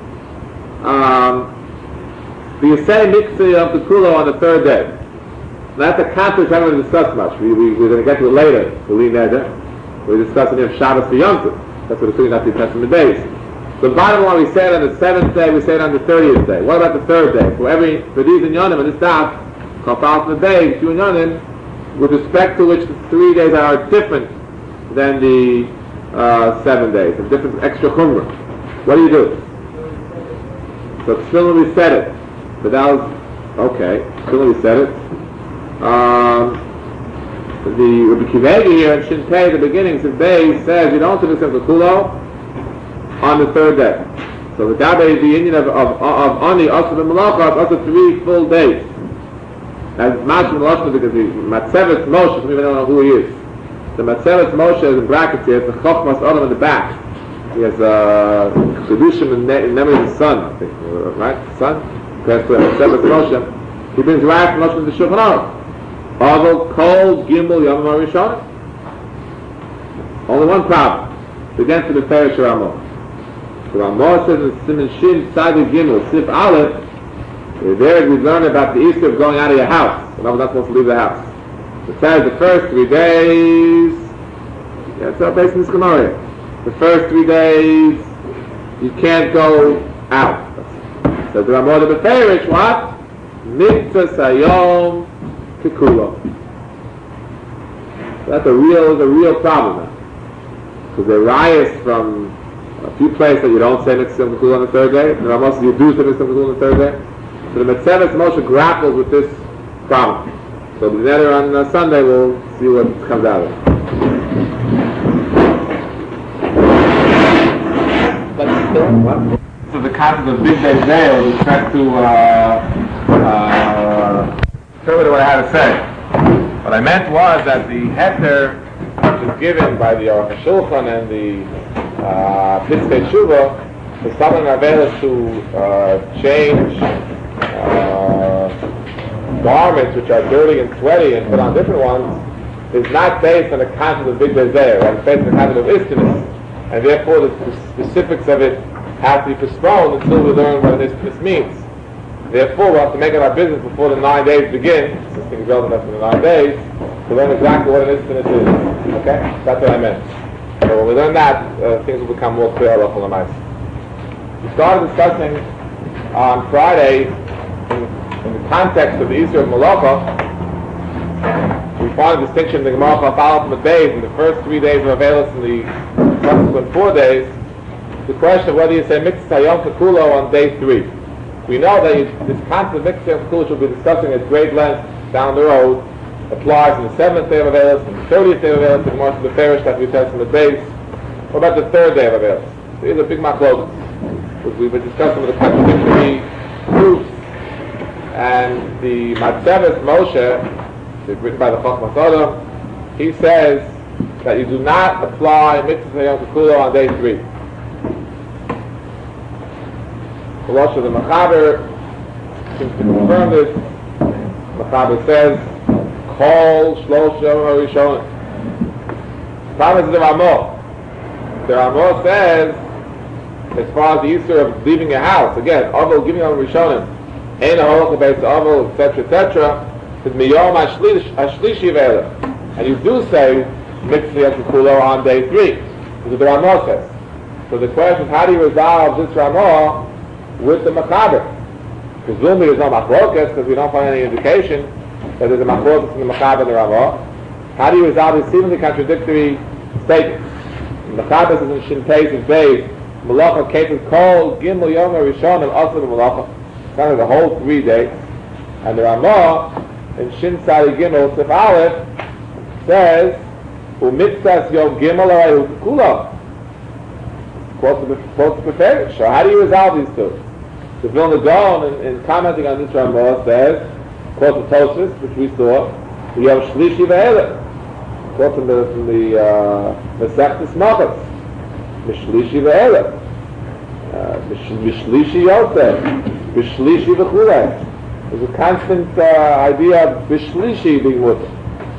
Um, the Yisei Mikzeh of the Kula on the third day. That's a concept we haven't discussed much. We, we, we're going to get to it later, the Li Neder. We're discussing if Shabbos for Yom Tov. That's what the Kula Nafir Testament days. The bottom line, we say it on the seventh day, we say it on the thirtieth day. What about the third day? For every, for these inyanim and this daf, compiled the day, two inyanim, with respect to which the three days are different than the uh, seven days, a different extra chumrah. What do you do? So still we said it, but that was, okay, still we said it. Um, the Rabbi Kivegi here in Shin Pei, the beginning, says Bay says you don't do this the kulo on the third day. So the Gabe is the Indian of of of Ani Asaf and Malacha, also three full days. As Mash and Malacha, because the Matzevet Moshe, we don't know who he is. The Matzevet Moshe is in brackets here. It's the Chochmas Adam in the back. He has uh, Kedushim in the name of his son, I think, right? Son. That's the Matzevet Moshe. He brings right from Moshe to the Shulchan Aruch. Although cold Gimel Yom Rishon. Only one problem. Against the Parish Ramah. The Ramah says in Siman Shin Tzadi Gimel Sif Aleph, there we learn about the issue of going out of your house. And I was not supposed to leave the house. It says the first three days. Yeah, it's based on this Gemara. The first three days you can't go out. So the Ramah the Parish what? Mitzvah Sayom Kikulo. That's a real, a real problem now. Because there are riots from a few places that you don't say Mitzvah Kikulo on the third day. There are most you do say Mitzvah Kikulo on the third day. So the Metzeves Moshe grapples with this problem. So the later on uh, Sunday we'll see what comes out of it. But still, what? So the concept of Big Day Day with respect to uh, uh, interpret what I had to say. What I meant was that the heter which is given by the Aruch HaShulchan and the uh, Piskei Tshuva for someone available to uh, change uh, garments which are dirty and sweaty and put on different ones is not based on the concept of Big Day Day, right? It's based on the concept of istinus, and therefore the, the specifics of it have to be postponed until we learn what an istinus means. Therefore, we'll have to make it our business before the nine days begin, since things relevant after the nine days, to learn exactly what an istinus is. Okay? That's what I meant. So when we learn that, uh, things will become more clear. We started discussing on Friday, in, in the context of the Isur of Malacha, we find a distinction in the Gemara Chafal from the days, in the first three days of Avelis and the subsequent four days, the question of whether you say Mitzvah Yom Kekulo on day three. We know that you, this concept of Mitzvah Yom Kekulo, which we'll be discussing at great length down the road, applies on the seventh day of Avelis and the thirtieth day of Avelis, the Gemara from the Parish that we test from the days. What about the third day of Avelis? So here's a big machlokes. We've been discussing with the contradictory proofs, and the Matzeves Moshe, written by the Chachmas Adam, he says that you do not apply Mitzvah Yom Kekulo on day three. The Rosh of the Mechaber seems to confirm this. Mechaber says, Kol Shlosh Yom HaRishonim. Problem is the Ramah. The Ramah says, as far as the Yisur of leaving a house, again, Avol giving on Rishonim, Ein HaHolach Beis Avol, et cetera, et cetera, is Miyom HaShlishi Ve'eleh. And you do say Mitzvah Yom Kekulo on day three. This is what the Ramah says. So the question is, how do you resolve this Ramah with the Mechaber? Presumably there's no Machlokas, because we don't find any indication that there's a Machlokas in the Mechaber and the Ramah. How do you resolve these seemingly contradictory statements? The Mechaber says in Shin Teis and Beis, Malacha Ketes Kol Gimel Yom HaRishonim also the Malacha, kind of the whole three days. And the Ramah in Shin Sari Gimel Sif Aleph says, Umitzas Yom Gimel Arayu Kekulo. Quotes the Peferish. So how do you resolve these two? The Vilna Gaon, in, in commenting on this Ramah, says, quotes the Tosfos, which we saw, Yom Shlishi Ve'eleh. Quotes from the, from the uh, Masechtas Malchus. Mishlishi ve'eleh, Mishlishi Yosef, Mishlishi v'chulei. There's a constant uh, idea of Mishlishi being mutter.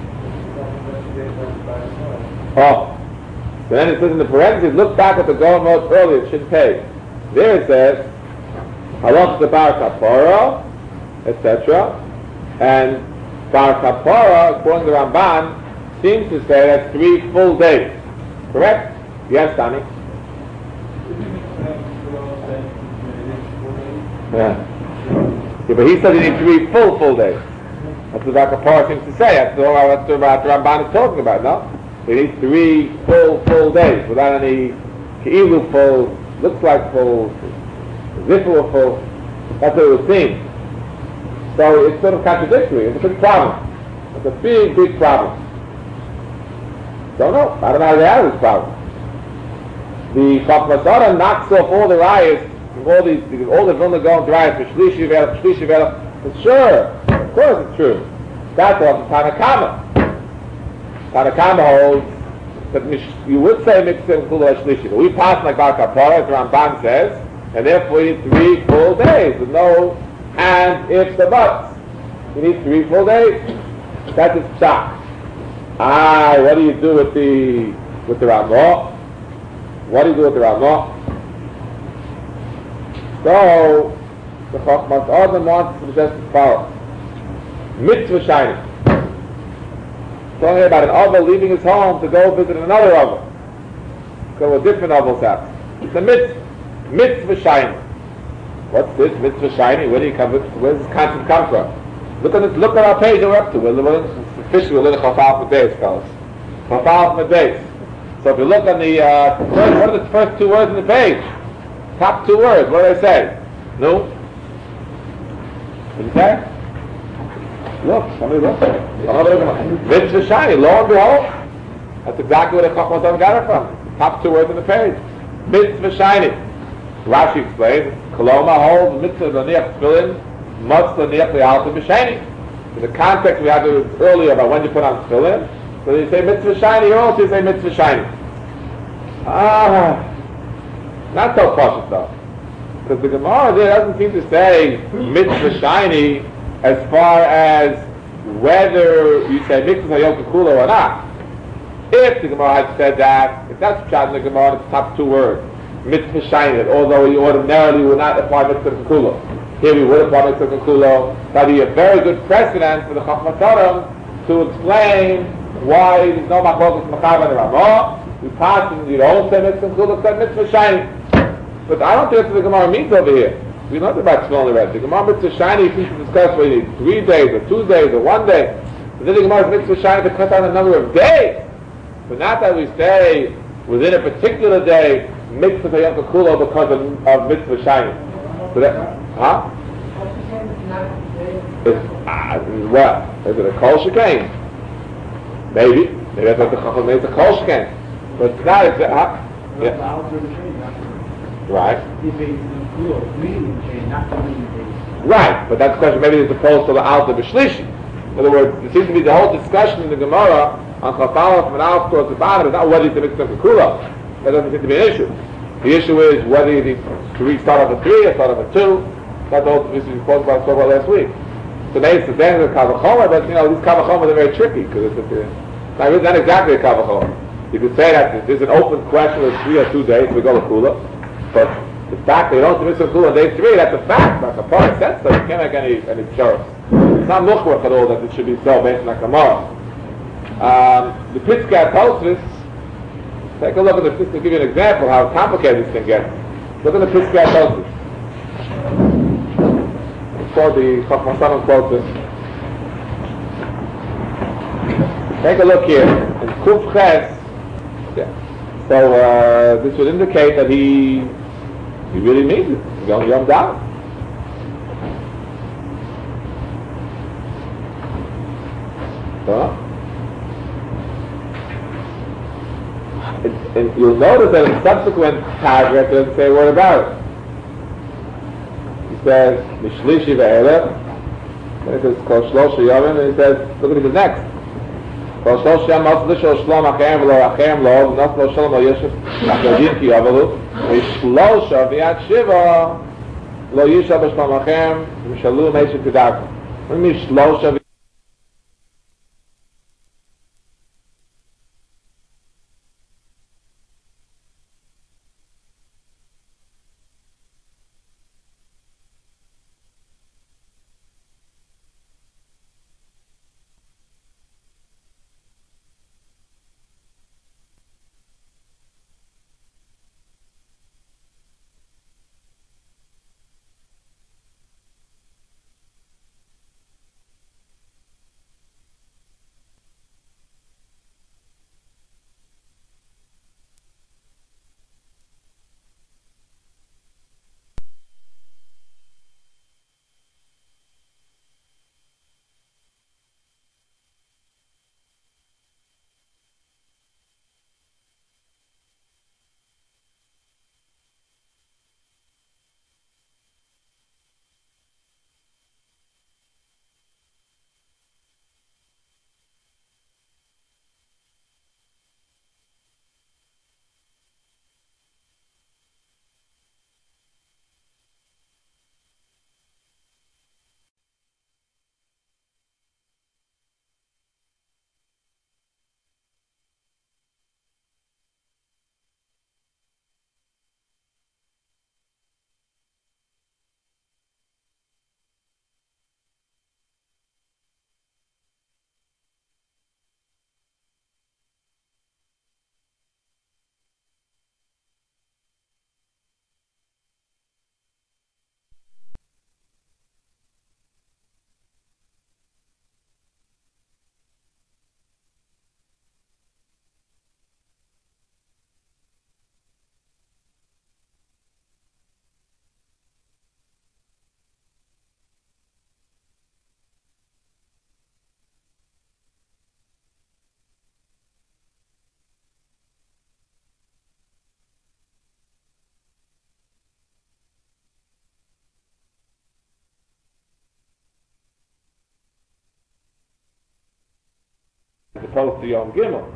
Oh, then it says in the parentheses, look back at the Gaon wrote earlier, it should pay. There it says, Halach the Bar Kapara, et cetera. And Bar Kapara, according to the Ramban, seems to say that's three full days. Correct? Yes, Danny? Yeah. yeah. But he said you need three full, full days. That's what Bar Kapara seems to say. That's what that's what the Ramban is talking about, no? You need three full, full days without any Ki'ilu full, looks like full, Zifu full. That's what it would seem. So it's sort of contradictory. It's a big problem. It's a big, big problem. Don't know. I don't know how they have this problem. The Chachmas Adam knocks off all the rayas from all these, because all the Vilna Gaon rayas for Shlishi Ve'eleh, Shlishi Ve'eleh. But sure, of course it's true. That's also Tanakama. Tanakama holds that you would say Mitzvah Kula Shlishi, but we pass like Bar Kapara, as Ramban says, and therefore you need three full days with no and if the buts. You need three full days. That's its pshat. Ah, what do you do with the with the Ramah? What do you do with the Ramah? So the Chachmas Adam wants to suggest the following: Mitzvah shining. Talking about an Aval leaving his home to go visit another Aval, go to a different Aval's house. It's a mitzvah. Mitzvah shining. What's this mitzvah shining? Where do you come? Where does this concept come from? Look at this. Look at our page that we're up to. We're officially we're learning Chafal Medeis, fellas. Chafal Medeis. So if you look on the uh, first, what are the first two words in the page? Top two words. What do they say? No. What do you say? Look, somebody look. Mitzvah shining. Lo and behold, that's exactly where the Chachmas Adam got it from. Top two words in the page. Mitzvah shining. Rashi explains, Koloma holds mitzvah l'niach tefillin, must l'niach li'alta b'shani. In the context we had earlier about when you put on tefillin, so you say mitzvah shiny, you also say mitzvah shiny. Ah, not so cautious though. Because the Gemara there doesn't seem to say mitzvah shiny as far as whether you say mitzvah hayom kekulo or not. If the Gemara had said that, if that's pshat in the Gemara, it's the top two words. Mitzvah shiny, although we ordinarily would not apply mitzvah kekulo. Here we would apply mitzvah kekulo. That would be a very good precedent for the Chachmas Adam to explain why there's no machlokas mechaber and Ramah, we pass and you don't say mitzvah chuluk, say mitzvah shiny. But I don't think that's what the Gemara means over here. We learned about Shmuel already. The Gemara mitzvah shiny seems to discuss whether you need three days or two days or one day. But then the Gemara mitzvah shiny to cut down the number of days. But not that we say within a particular day mitzvah yom kippur because of, of mitzvah shiny. So that, huh? It's, uh, what? Is it a kol shekain? Maybe. Maybe that's what the Chacham made. It's a kol shekain. But it's not. It's, huh? Yeah. Right. Right, but that's the question. Maybe it's opposed to the altar b'shlishi. In other words, there seems to be the whole discussion in the Gemara on Chafalah from an alf towards the bottom is not whether it's a mitzvah kula. That doesn't seem to be an issue. The issue is whether you need to start off at three or start off at two. That's the whole issue we spoke about, spoke about last week. So maybe it's the same as a kavachoma, but you know these kavachomas are very tricky because it's, it's not, not exactly a kavachoma. You could say that there's an open question of three or two days we go to kula. But the fact that you don't miss a kula on day three, that's a fact. Like a part says so, you can't make any any sure. It's not muchwork at all that it should be so based on a Gemara. Um, the Pitzkat Tosfos, take a look at the Pitzkat to give you an example how complicated this thing gets. Look at the Pitzkat Tosfos. It's called the Chacham Someone quotes this. Take a look here. In Kuf Ches, yeah. So uh, this would indicate that he he really means it. He's going Yom down. So, it, and you'll notice that in the subsequent paragraph it doesn't say a word about it. He says Mishlishi ve'eleh. Then it says Kol Shlosha Yomim, and he says, look at the next. Kol Shlosha Yom Mas Lishol Shlom Achem V'lo Achem Lo Nas Lo Shalom Lo Yeshiv Achadin Ki Yavalu Mishlosha V'yad Shiva Lo Yisha B'Shlom Achem Mishalu Meishu Kedaku. What do you mean Shlosha? As opposed to Yom Gimel.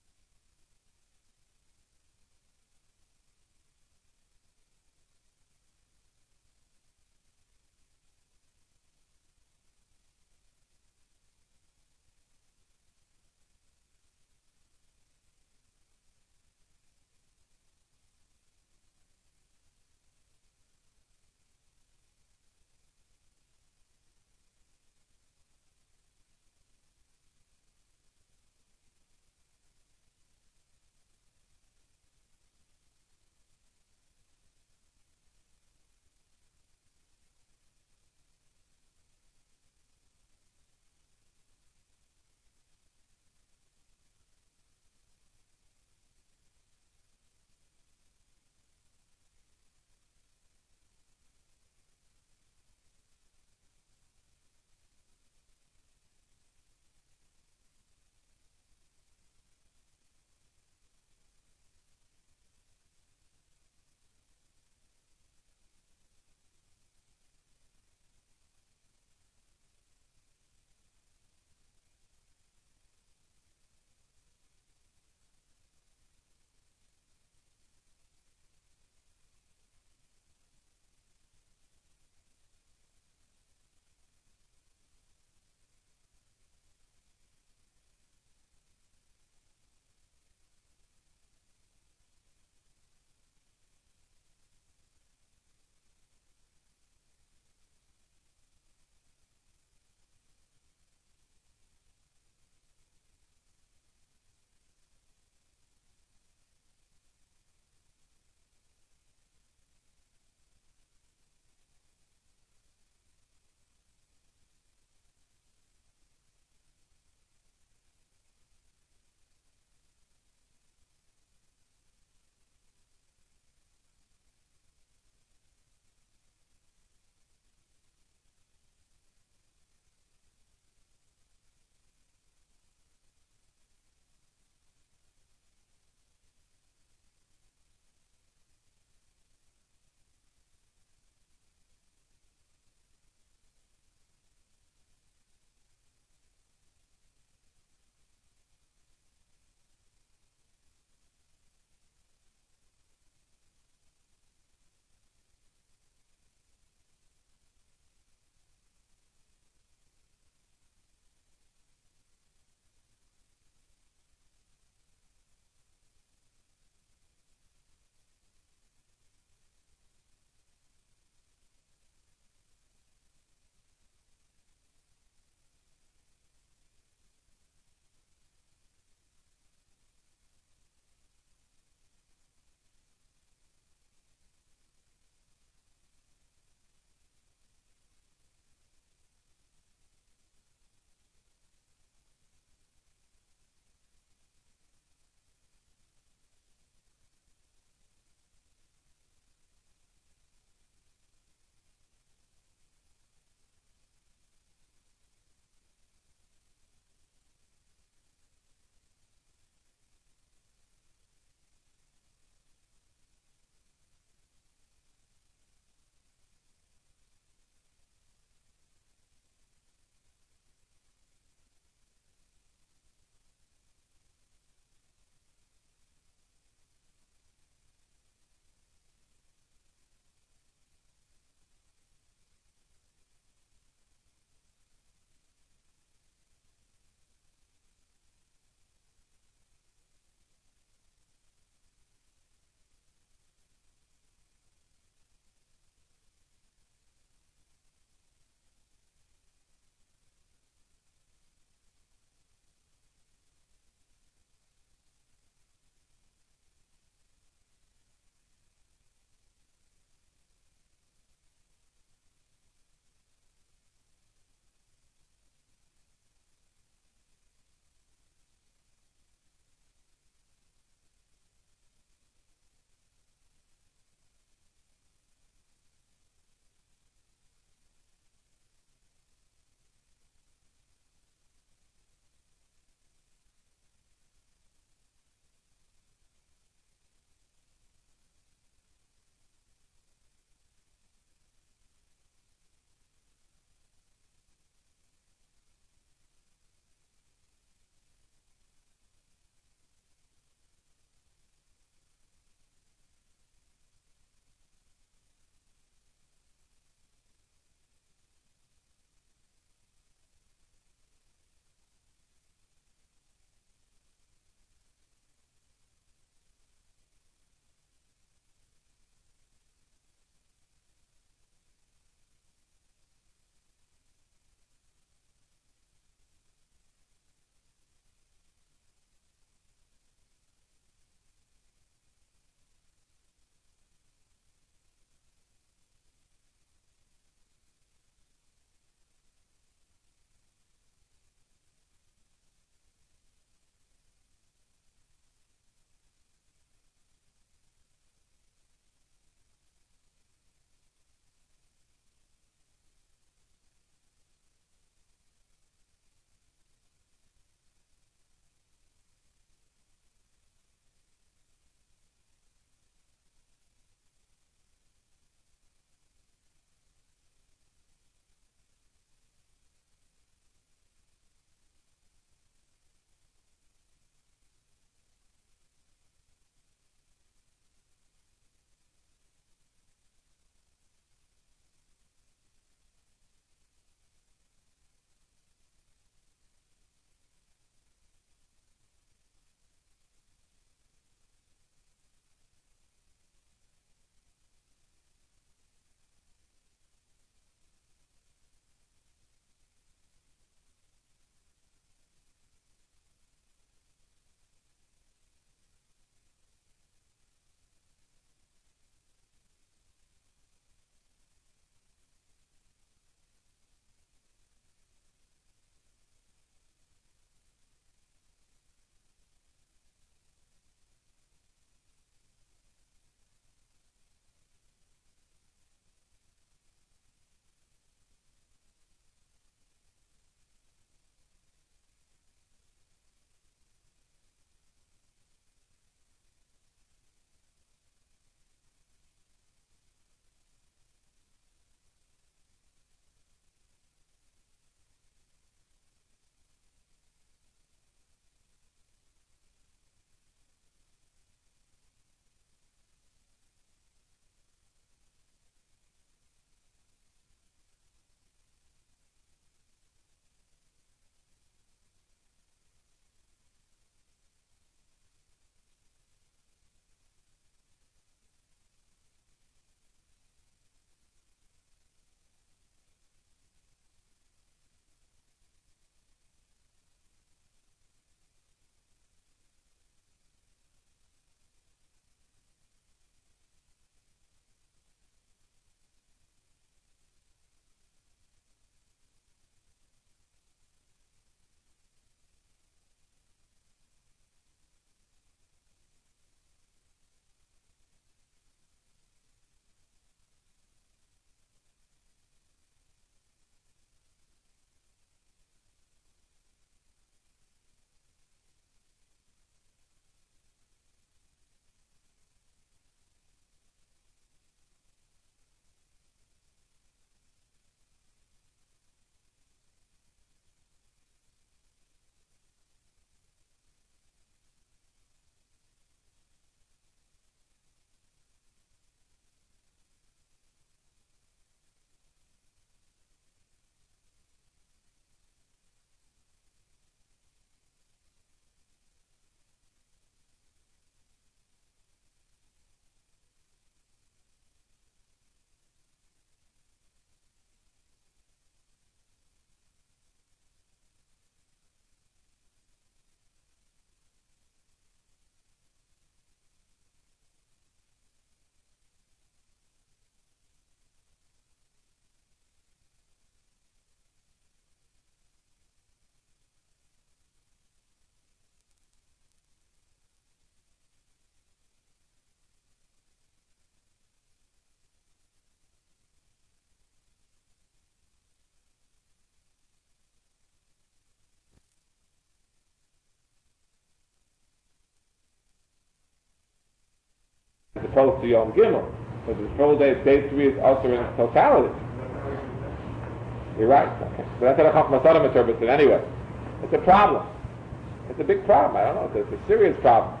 opposed to Yom Gimel. But the full day, day three is also in totality. You're right. Okay. So that's how the Chachmas Adam interprets it anyway. It's a problem. It's a big problem. I don't know. It's a, it's a serious problem.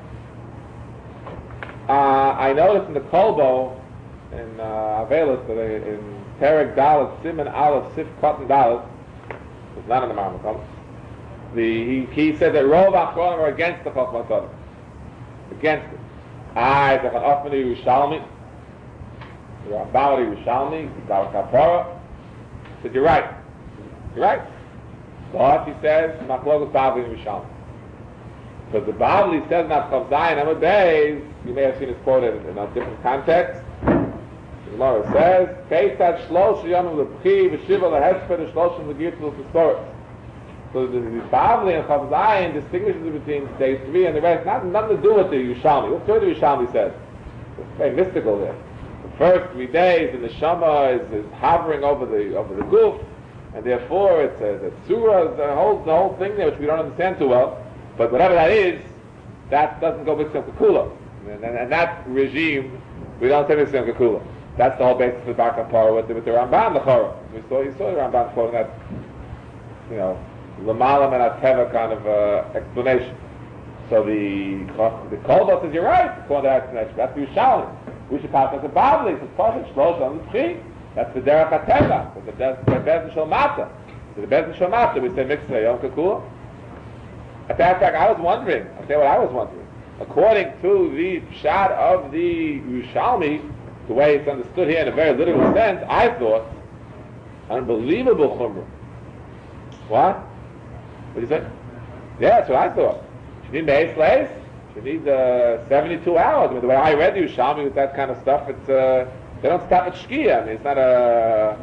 Uh, I noticed in the Kolbo, in uh, Avelis, in Perek Dalet, Siman Aleph, Sif Cotton Dalet, it's not in the Marmakom, the he, he said that Rov Achronim are against the Chachmas Adam. Against it. Ah, it's like an Ofmeni Yerushalmi, the Rambam Yerushalmi, the Dalet Kapara. He said, you're right. You're right. But he says, Machlokes Bavli Yerushalmi. Because the Bavli says in Avchav Zayin Amud Beis, you may have seen it quoted in a different context. The Gemara says, "Keisat shlosh yomim lepchi v'shiva lehesper shloshim legirtul t'storos." So the, the Bavli and Chav Zayin distinguishes between day three and the rest. Not nothing to do with the Yerushalmi. What's the Yerushalmi says? It's very mystical there. The first three days, the neshama is, is hovering over the over the guf, and therefore it's a, the surah, the whole the whole thing there, which we don't understand too well. But whatever that is, that doesn't go with Kekula. And, and, and that regime, we don't say Mitzvah Kekula. That's the whole basis of the Bar Kapara with the, with the Ramban, the Chora. We saw, you saw the Ramban quoting that, you know, Lamalam and Ateva kind of uh, explanation. So the the Kolba says, you're right, according to that explanation. That's the Yerushalmi. We should pass as a Bavli. It's Pasuk Shlosh on the Tchi. That's the Derech HaTeva. That's the Bezin Shel Mata. So the Bezin Shel Mata, we say Mitzvah Yom Kekula. In fact, I was wondering, I'll tell you what I was wondering. According to the shot of the Yerushalmi, the way it's understood here in a very literal sense, I thought, unbelievable chumrah. What? What do you say? Yeah, that's what I thought. You need Me'ez Leis? You need uh, seventy-two hours. I mean, the way I read the Yerushalmi with that kind of stuff, it's, uh, they don't stop at Shkia. I mean, it's not a...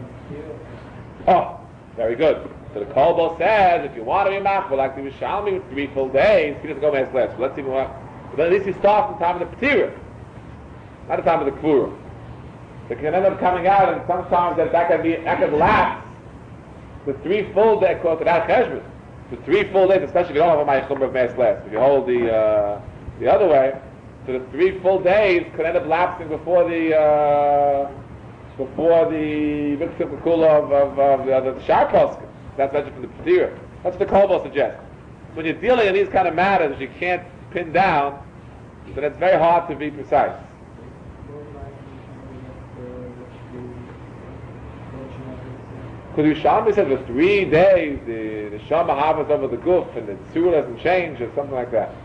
Oh, very good. So the Kolbo says, if you want to be machbel, like the Yerushalmi with three full days, you have to go Me'ez Leis. So let's see what... But at least you start from the time of the P'tirah, not the time of the K'vura. It can end up coming out, and sometimes that, that can be that can lapse the three full days, called without cheshbon. The three full days, especially if you don't have a ma'achum of Me'ez Leis. If you hold the uh, the other way, so the three full days could end up lapsing before the uh, before the Mitzvah Kekula of, of, of the, the Shar Poskim. That's mentioned from the P'tirah. That's what the Kolbo suggests. When you're dealing in these kind of matters that you can't pin down, then it's very hard to be precise. Because Yerushalmi says for three days the, the Shama hovers over the guf and the tzur doesn't change or something like that.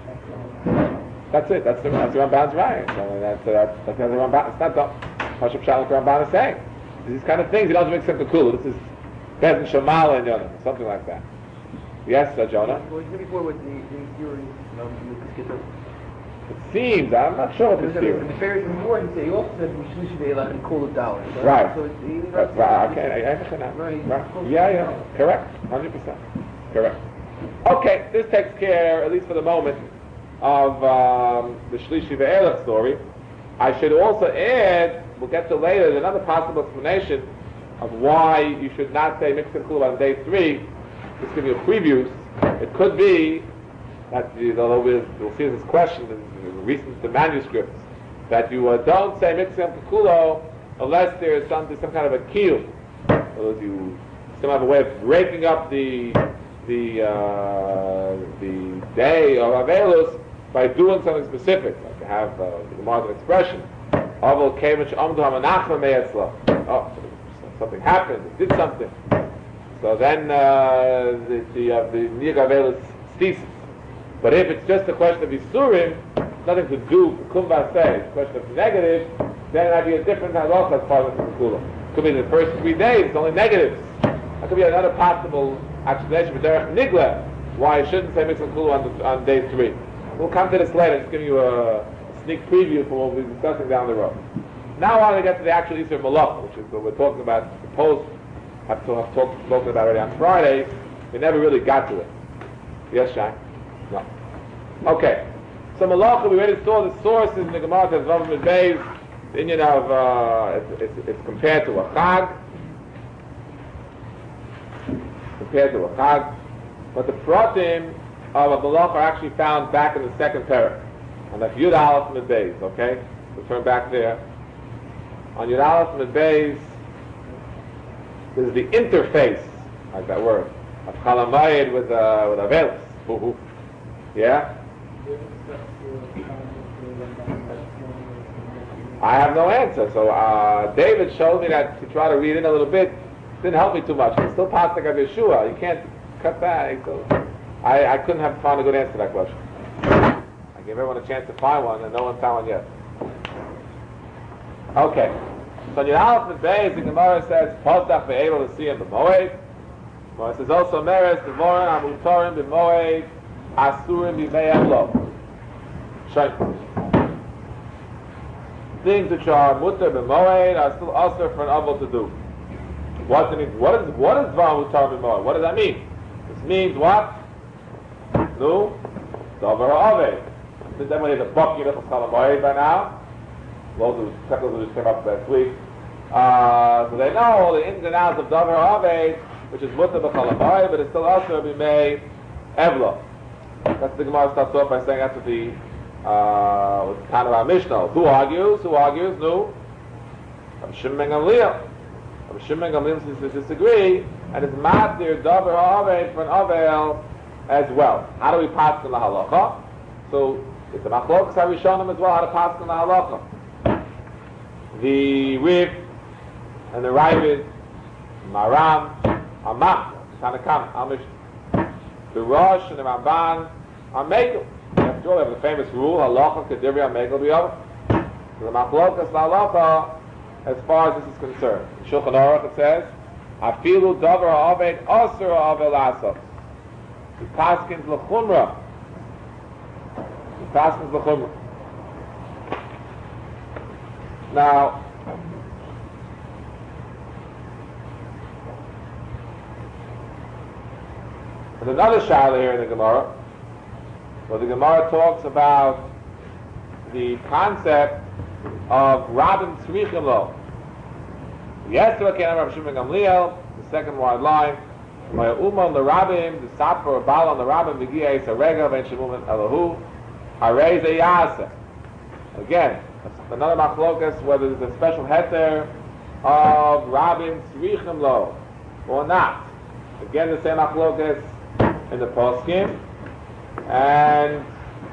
That's it. That's the that's the Ramban's right. So that's that's that's the Ramban. It's not the Hashem Shalom the Ramban is saying. These kind of things he doesn't make sense to cool. This is Bezin Shamala and Yonah, something like that. Yes, uh, Jonah. Well, you said before with the the theory, you know, you could It seems, I'm not sure what this theory. The Pharisees before, he said, he also said we should be like in cool dollars. Right. So it's, he, That's right. Okay, I understand that. Right. Right. Yeah, yeah. Correct. one hundred percent. Correct. Okay, this takes care, at least for the moment, of um, the Shlishi Ve'elach story. I should also add, we'll get to later, another possible explanation of why you should not say Mixed and Kula on day three. Just give you a preview. It could be that, although we'll, we'll see this question in recent the manuscripts, that you uh, don't say Mitzvah Kekulo unless there is some, some kind of a kiyum. Or you still have a way of breaking up the the uh, the day of Avelus by doing something specific. Like you have uh, the Gemara's expression, Aval Kevich Amdu Hamanachma Me'etzla. Oh, something happened, it did something. So then uh, the the, uh, the Niyag Avelus ceases. But if it's just a question of Yisurim, nothing to do with Kumva say, it's a question of negative, then it might be a different halacha as far as the Kula. It could be the first three days, it's only negatives. That could be another possible explanation for Derech Nigla, why I shouldn't say Mitzvah Kula on, on day three. We'll come to this later, just give you a, a sneak preview for what we'll be discussing down the road. Now I want to get to the actual Yisur Malach, which is what we're talking about, the post, I've talked, spoken about already on Friday. We never really got to it. Yes, Shai? No. Okay. So Malacha, we already saw the sources in the Gemara that Vav Medbeis, the Inyan of, uh, it's, it's, it's compared to a Chag. Compared to a Chag. But the Pratim of a Malacha are actually found back in the second parak. And that's Yud Aleph Medbeis, okay? We'll turn back there. On Yud Aleph and Beis, this is the interface, like that word, of Chalamayid with uh, with Avelis. Yeah? I have no answer. So uh, David showed me that to try to read in a little bit didn't help me too much. It's still Pasuk of Yeshua. You can't cut that. So I, I couldn't have found a good answer to that question. I gave everyone a chance to find one, and no one found one yet. Okay. So in Yud Aleph and Beis, the Gemara says, Posach ve'elu l'siyam b'moed. Gemara says also, Meres devorim amutorim b'moed asurim b'mei lo. Shayim. Things which are mutter b'moed are still usher for an avol to do. What does it mean? What is what is dvar mutar b'moed? What does that mean? This means what? No, davar ha'aved. Since everyone has a bucket of chalamayid by now, loads of technicals who just came up last week, uh, so they know all the ins and outs of davar ha'aved, which is mutter b'chalamayid, but it's still usher b'mei evlo. That's the Gemara starts off by saying that's what the Uh, with kind of our Mishnah. Who argues? Who argues? No. Rabbi Shimon ben Gamliel. Rabbi Shimon ben Gamliel seems to disagree, and it's matir davar ha'aved for an avel as well. How do we pass in the halacha? So it's a machlokas harishonim as well. How to pass in the halacha? The Rif and the Ravid, Maram, Amam, Tanakam, Amish, the Rosh and the Ramban are Mekel. After all, we have the famous rule, halacha kedivri ha-megel b'yavah. So the machlokas halacha, as far as this is concerned. In Shulchan Aruch it says, afilu davar ha'aved asur ha'avel asos. He paskins l'chumra. He paskins l'chumra. Now, there's another shaila here in the Gemara. Well, the Gemara talks about the concept of Rabim Tzrichim Lo. Yesterday came Rabbi Shimon ben Gamliel, the second wide line. Maya Uman the Rabim, the Sapper Bal on the Rabim Vigia Esarega Ben Shemumen Elahu Harei Zeyasa. Again, another machlokas whether there's a special heter of Rabim Tzrichim Lo or not. Again, the same machlokas in the poskim. And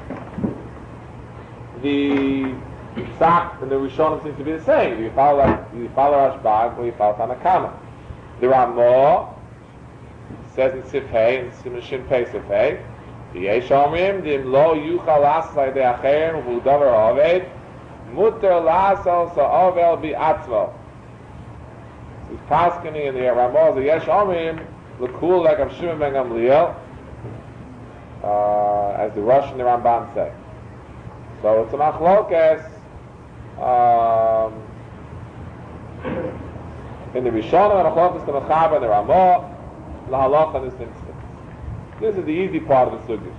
the Psak and the Rishonim seem to be the same. You follow you follow Rashbag or you follow Tanakama. The Ramah says in Sifhei, in Siman Shin Pei Sifhei, Yesh Omrim Dim Lo Yuchal Asay De Acherim Hu Davar Aved Muter Lasal Sa'avel Bi'atzvo. He's paskening in the Ramah the Yesh Omrim L'Kul like Rav Shimon ben Gamliel. Uh, as the Rosh and the Ramban say. So it's a machlokas um, in the Rishonim, and machlokas the Mechaber and the Ramah, la halacha in this instance. This is the easy part of the sugya.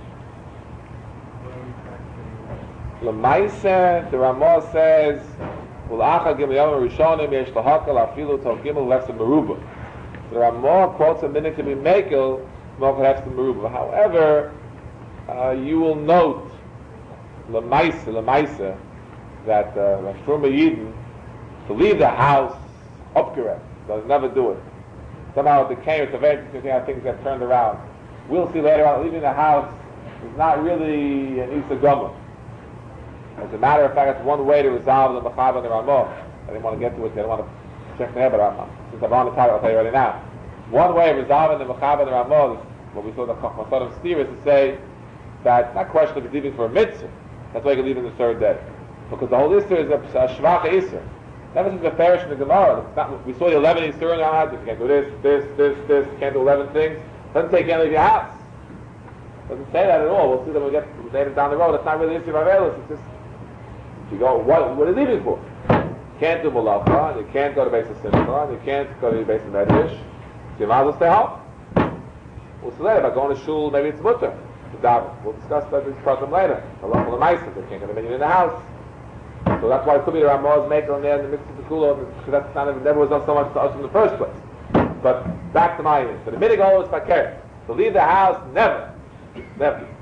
L'maisa, the Ramah says, "Ul'acha gimel yom Rishonim yesh lahakal afilu tol gimel lefse meruba." The Ramah quotes a minute to be makel mochel lefse meruba. However, Uh, you will note Lemaisa, Lemaisa, that uh, Shurma Yidin, to leave the house upgerect, does never do it. Somehow it became, it's a very interesting thing how things get turned around. We'll see later on, leaving the house is not really an Isa Goma. As a matter of fact, it's one way to resolve the Mechaber and the Ramah. I didn't want to get to it, I didn't want to check the head, but since I'm on the title, I'll tell you already now. One way of resolving the Mechaber and the Ramah, what we saw the Chachmasadim steer, is to say, that not question if it's leaving for a mitzvah. That's why you can leave in the third day, because the whole Isser is a, a shvach Isser. Never since the parish in the Gemara. Not, we saw the eleven Isser in the house. You can't do this, this, this, this. You can't do eleven things. Doesn't say you can't leave your house. Doesn't say that at all. We'll see that when we get later down the road. It's not really Isser Vavelis. It's just you go. What? What are you leaving for? You can't do malacha. You can't go to base of synagogue. You can't go to the base of medrash. So you might as well stay home. We'll see later about going to shul. Maybe it's mutter. We'll discuss that this problem later. Allah for the Maisa, they can't get a minion in the house. So that's why it could be the Ramah's maker on there in the mix of the Kulo, because that's not, it never was done so much to us in the first place. But back to my end. So the minig always fakir. To leave the house, never. Never.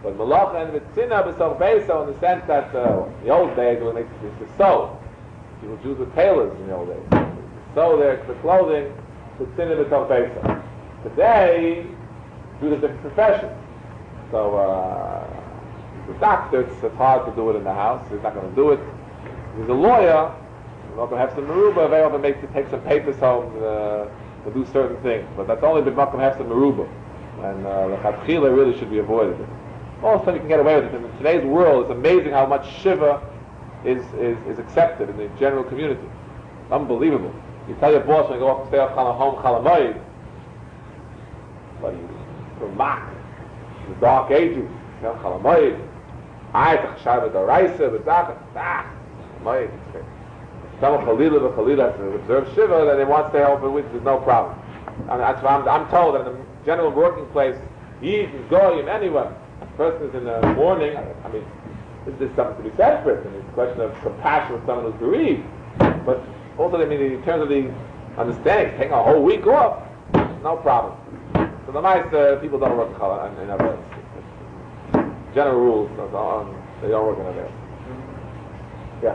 But Malacha and Vitzina b'soch Beso in the sense that uh, in the old days when they used to sew, people Jews were tailors in the old days. Sew their the clothing Vitzina b'soch Beso. Today, Jews have different professions. So uh, the doctor, it's, it's hard to do it in the house. He's not going to do it. He's a lawyer. He's not going to have some meruba. Very often make to take some papers home uh, to do certain things. But that's only the not going to have some meruba. And uh, the chatchila really should be avoided. Also, you can get away with it. In today's world, it's amazing how much shiva is, is, is accepted in the general community. It's unbelievable. You tell your boss when you go off and stay off home chalamoid, but you for mock the dark ages. You know, chalamoid. I tachshar v'doraisa v'dach ah chalamoid. Some chalila v'chalila to observe shiva, then they want to stay home for a week. There's no problem. And that's why I'm, I'm told that in the general working place, Yid and Goyim, anyone. Person is in the morning, I mean, this is something to be said for it, and it's a question of compassion with someone who's bereaved. But also, I mean, in terms of the understanding, taking a whole week off, no problem. So the nice uh, people don't work in Chala, in other general rules, they don't work in other. Yeah.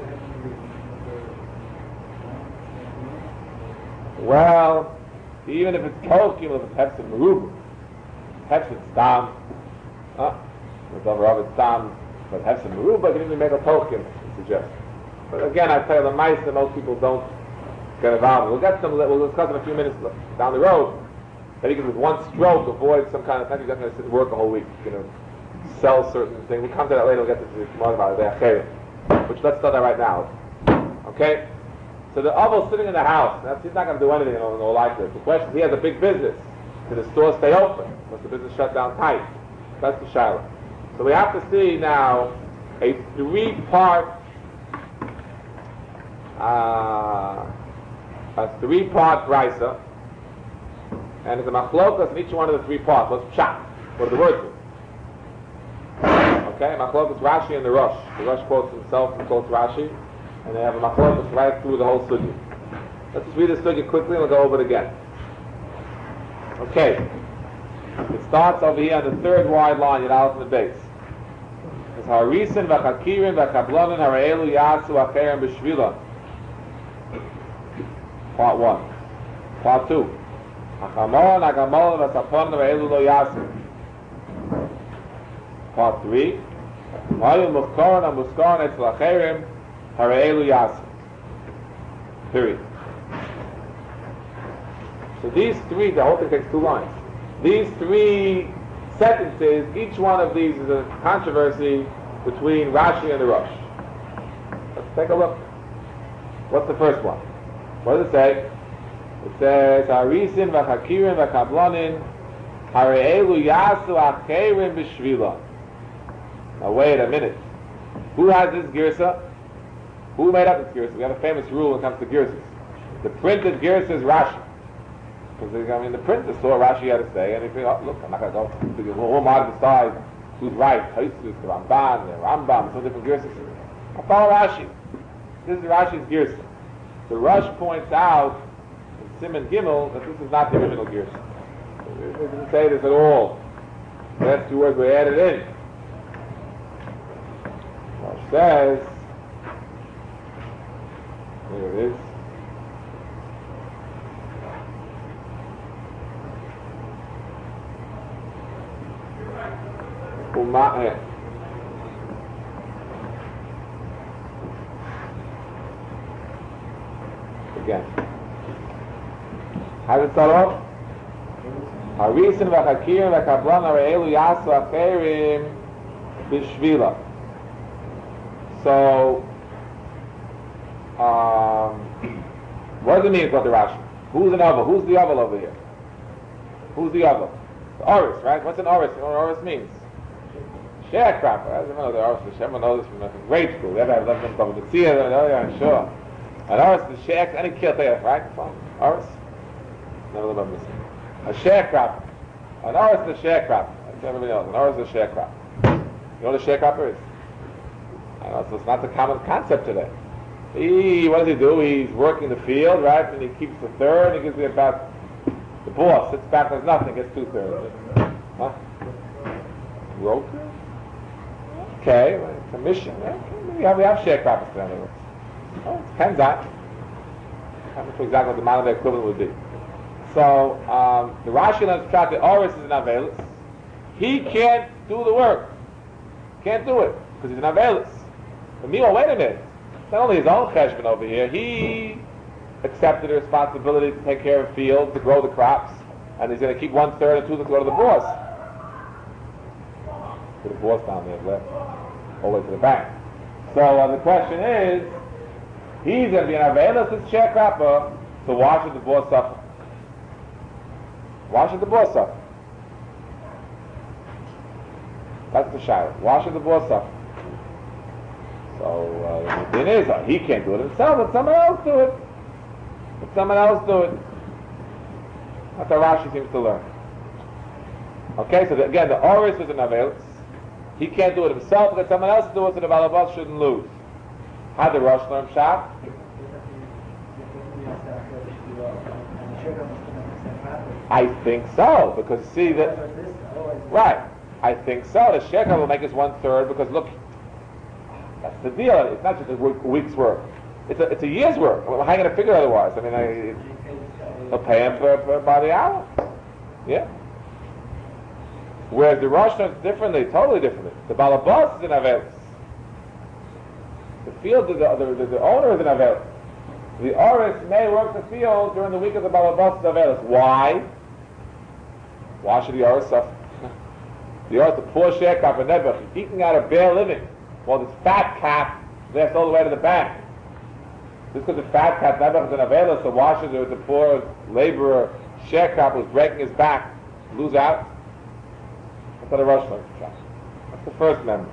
Well, even if it's Tolkien, if it's Hefzin Merubah, Hefzin Stam, Uh, it's over of its time, but have some meruba, can even make a token, suggest. But again, I tell you, the mice that most people don't get involved. We'll get some, we'll discuss in a few minutes down the road, that you can with one stroke avoid some kind of, not you're going to sit and work a whole week, you know, sell certain things. We'll come to that later, we'll get to tomorrow about it, which let's start that right now. Okay? So the Avel's sitting in the house, that's, he's not going to do anything in all likelihood. The question is, he has a big business. Can the store stay open? Must the business shut down tight? That's the shaila. So we have to see now a three-part, uh, a three-part brisa, and it's a machlokas in each one of the three parts. What's pshat? What are the words? Okay, machlokas Rashi and the Rosh. The Rosh quotes himself and quotes Rashi, and they have a machlokas right through the whole sugya. Let's just read the sugya quickly and we'll go over it again. Okay. It starts over here on the third wide line, you're out in the base. It's Harisin v'chakirim v'kablonin hara'elu yasu acherim b'shvila. Part one. Part two. Achamon agamolin v'saponin hara'elu lo yasu. Part three. Mayu muchkorin amuskorin etzel acherim hara'elu yasu. Period. So these three, the whole thing takes two lines. These three sentences, each one of these is a controversy between Rashi and the Rosh. Let's take a look. What's the first one? What does it say? It says, Harisin v'chakirim v'kablonin hare'elu yasu acherim b'shvila. Now wait a minute. Who has this girsa? Who made up this girsa? We have a famous rule when it comes to girsas. The printed girsa is Rashi. Because I mean, the printer saw Rashi had to say, and he think, oh, look, I'm not going to go. We'll all out decide who's right. Taisus, the Ramban, the Rambam, some different girsas. I follow Rashi. This is Rashi's girsa. The Rosh points out in Simon Gimel that this is not the original girsa. It doesn't say this at all. The last two words were added in. Rosh says, here it is. Again. How does it start off? Harisin v'chakirim v'kablan hara'elu yasu acherim b'shvila. So, um, what does it mean according to Rashi? Who's an Aval? Who's the Aval over here? Who's the Aval? The Oris, right? What's an Oris? You know what Oris means? Sharecropper. I don't know the Oris. Hashem knows this from I think, grade school. They ever have left them from the Tzia. Oh yeah, I'm sure. An Oris is share. Any kill there, right? Fine. Oris. Never let them missing. A sharecropper. An Oris is a sharecropper. That's everybody else. An Oris is a sharecropper. You know what a sharecropper is? I know, so it's not the common concept today. He, what does he do? He's working the field, right? And he keeps the third. He gives me about. The boss sits back, there's nothing, gets two thirds. Huh? broker? Okay, well, commission. Okay, we have we have sharecroppers in other words. Oh, it depends on. I'm not sure exactly what the amount of the equivalent would be. So um, the Rashi learns that the Oris is an Avelis. He can't do the work. Can't do it because he's an Avelis. But meanwhile, wait a minute. It's not only his own cheshbon over here. He accepted the responsibility to take care of fields, to grow the crops, and he's going to keep one third and two thirds to go to the boss. To the boss down there, left, all the way to the bank. So uh, the question is, he's going to be an Avelis as sharecropper, so why should the boss suffer? Why should the boss suffer? That's the shadow. Why should the boss suffer? So uh, the thing is, uh, he can't do it himself, let someone else do it. Let someone else do it. That's how Rashi seems to learn. Okay, so the, again, the Oris is an Avelis. He can't do it himself, let someone else do it, so the Balabas shouldn't lose. How did Rosh learn Pshat? I think so, because see that, right, I think so, the shekel will make us one third, because look, that's the deal, it's not just a week's work, it's a, it's a year's work. How are you going to figure it otherwise? I mean, I, they'll pay him for, for, by the hour, yeah. Whereas the Rosh learns differently, totally differently. The Balabas is an Avelis. The field, the, the, the, the owner is an Avelis. The Oris may work the field during the week of the Balabas is Avelis. Why? Why should the Oris suffer? The Oris, the poor sharecropper, Nebuch, he's eating out a bare living, while this fat cat left all the way to the bank. Just because the fat cat Nebuch is an Avelis, so why should the, the poor laborer sharecropper who's breaking his back lose out? That's what a Rosh learns. That's the first memory.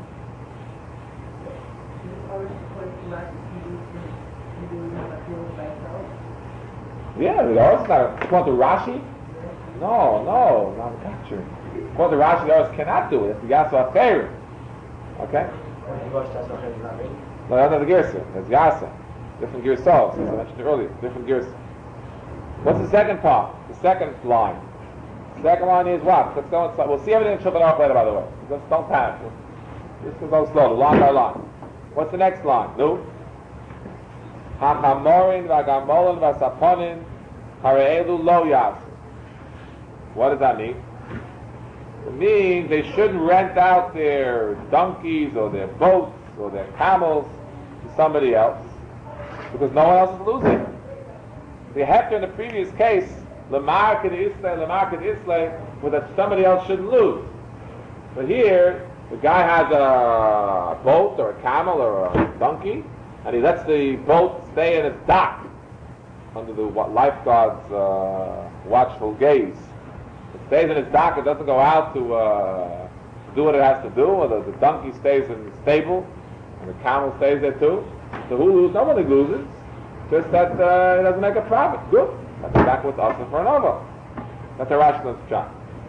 Yeah, the Oris not. According to Rashi? No, no, not gotcha. According to Rashi, the Oris cannot do it. It's the Yasa Aferim. Okay? No, that's not the Girsa. That's Yasa. Different Girsos, as I mentioned earlier. Different Girsa. What's the second part? The second line. The second line is what? Let's go inside. We'll see everything in Shulchan Aruch later, by the way. Just don't panic. Just go slowly, line by line. What's the next line? No? Hachamorin v'agamolim v'saponin hare'elu lo yasu. What does that mean? It means they shouldn't rent out their donkeys or their boats or their camels to somebody else because no one else is losing. The hefter in the previous case, Lamar Kid Islay, Lamar Kid Islay, was that somebody else shouldn't lose. But here, the guy has a boat or a camel or a donkey, and he lets the boat stay in its dock under the lifeguard's uh, watchful gaze. It stays in its dock, it doesn't go out to uh, do what it has to do, or the, the donkey stays in the stable, and the camel stays there too. So who loses? Nobody loses. Just that uh, it doesn't make a profit. Good. That's back with us for an over. That's a rational shot.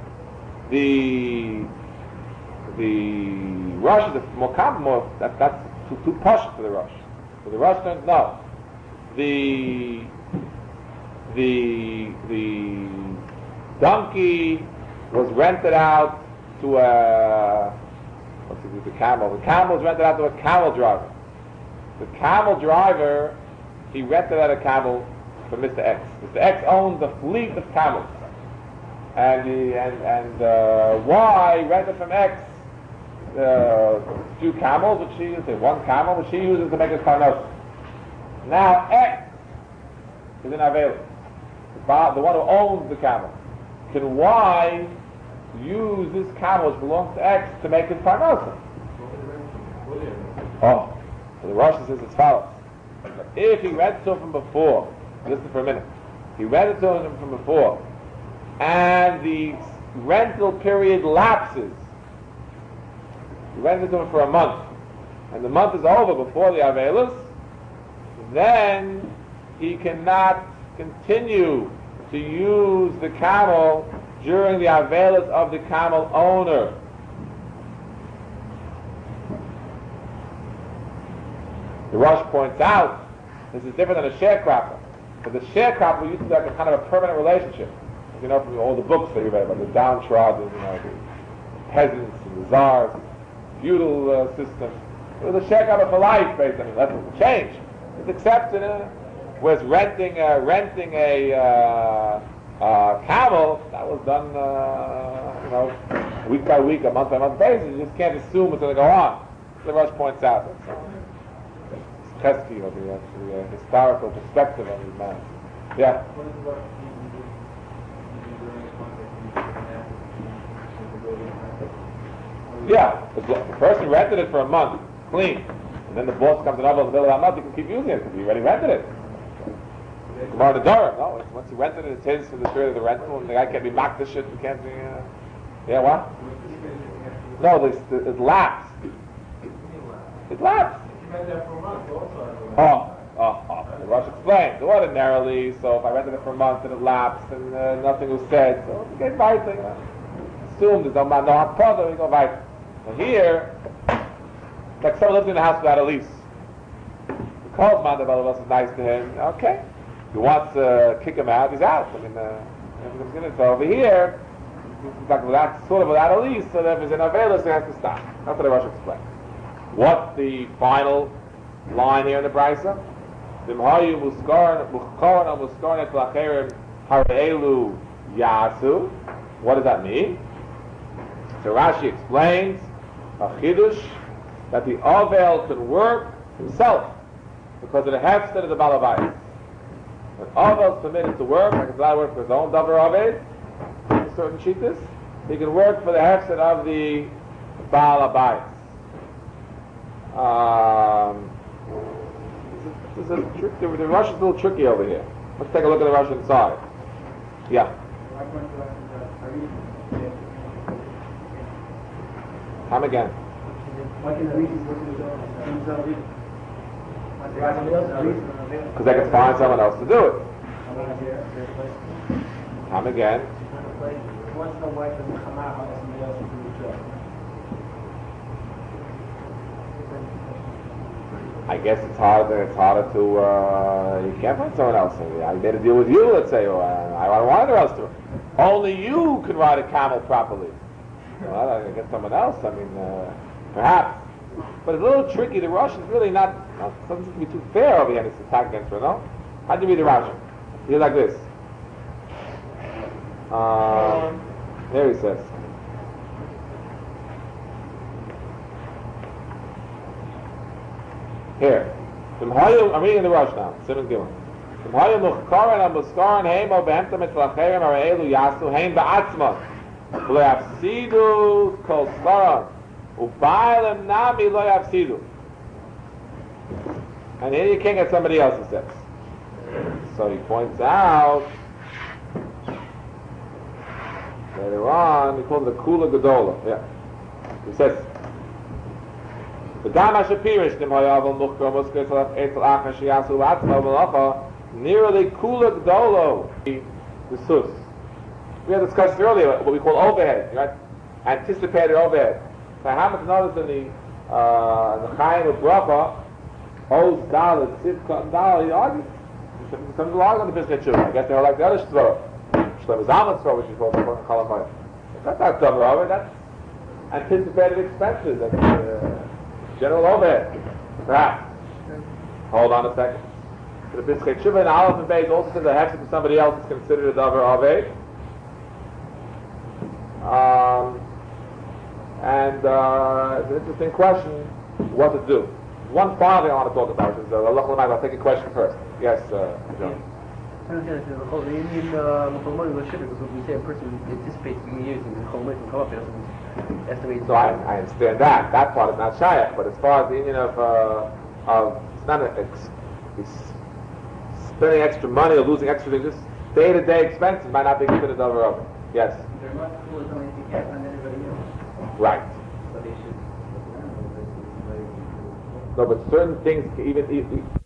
The the rush is more common, more that that's too too posh for the rush. So the rush turns no. The the the donkey was rented out to a what's it, the camel. The camel was rented out to a camel driver. The camel driver, he rented out a camel for Mister X. Mister X owns a fleet of camels, and the, and and uh, Y rented from X uh, a few camels, which she uses, one camel, which she uses to make his parnasa. Now X is an Avelis, the, the one who owns the camel. Can Y use this camel which belongs to X to make his parnasa? Oh, so the Rosh says as follows: if he rented to him from before, listen for a minute. He rented to him from before, and the rental period lapses. He rented to him for a month, and the month is over before the Avelis. Then he cannot continue to use the camel during the Avelis of the camel owner. The Rosh points out this is different than a sharecropper. But the sharecropper used to have a kind of a permanent relationship. As you know from all the books that you read about the downtrodden, you know, the peasants and the czars, feudal uh, system. It was a shekabah for life, basically. That's what changed. It's accepted. Uh, whereas renting, uh, renting a uh, uh, camel, that was done, uh, you know, week by week, a month by month basis. You just can't assume it's going to go on. The Rush points out. It's chesky, you know, the, uh, the uh, historical perspective on these matters. Yeah. Yeah, the, the person rented it for a month, clean, and then the boss comes and offers the bill of that month. You can keep using it because you already rented it. Gemara the Dora, no, it's, once you rented it, it's his for the period of the rental, and the guy can't be mocked the shit. You can't be. Uh, yeah, what? No, this, the, it lapsed. It lapsed. Oh, oh, oh. The Rush explained. Ordinarily, so if I rented it for a month and it lapsed and uh, nothing was said, so you get right. You know. Assume there's no no happada, you go right. And here, like someone lives in a house without a lease. The calls man developers is nice to him. Okay, if he wants to kick him out, he's out. I mean, uh, so over here, he's like without, sort of without a lease. So if he's in availus, he has to stop. That's what the Rush explained. What's the final line here in the brisa? Dimhayu muskaron muskaron muskaron et lacherim harelu yasu. What does that mean? So Rashi explains a chidush that the Ovel can work himself because of the hefsed of the Balabayis. When Ovel is permitted to work, like he's allowed to work for his own Davar Oved, certain shittas, he can work for the hefsed of the Balabayis. Um, this is, this is a trick, the, the Russian's a little tricky over here. Let's take a look at the Russian side. Yeah. Come again. Because they can find someone else to do it. Come again. I guess it's harder. It's harder to. Uh, you can't find someone else. I made a deal with you, let's say, or uh, I don't want anyone else to. Only you can ride a camel properly. Well, I get someone else. I mean, uh, perhaps, but it's a little tricky. The Russian's really not. not doesn't seem to be too fair over here in this attack against her. No, how do you read the Russian? He's like this. Um, there he says. Here, I'm reading the Rush now. Simon Gimel. Lo yafsidu kol sparan, u'ba'alem nami lo yafsidu. And here you can't get somebody else, he says. So he points out, later on, he calls it a kula gadola. Yeah. He says, the Dama Shapirish, Nim Hayavel Mukhkar Muskar Salaf Eitel Acha Shiyasu Atzma Malacha, nearly kula gadolo, the sus. We had discussed earlier what we call overhead, right? Anticipated overhead. So how much notice in the uh, the Chaim of Bracha, Oz Dalet, Sivka, and Dalet, he argues. Some will argue on the Pesach Shuvah. I guess they're like the other Shuvah. Shlomo Zalman's Shuvah, which is called Chalamayim. That's not double overhead, that's anticipated expenses, that's uh, general overhead. Perhaps. Hold on a second. So the Pesach Shuvah and Aleph and Beis also says that having for somebody else is considered a double overhead. Um, and uh, it's an interesting question what to do. One final thing I want to talk about is, uh, I'll take a question first. Yes, uh, John. I understand the whole Indian Muhammad was shipping because we say a person anticipates being used and the whole can come up and estimate. So I, I understand that. That part is not shaykh, but as far as the Indian of, uh, of it's not an ex, it's spending extra money or losing extra things, just day-to-day expenses might not be considered over over. Yes. They're not cool as long as you can't find anybody else. Right. So they should. No, but certain things, even, even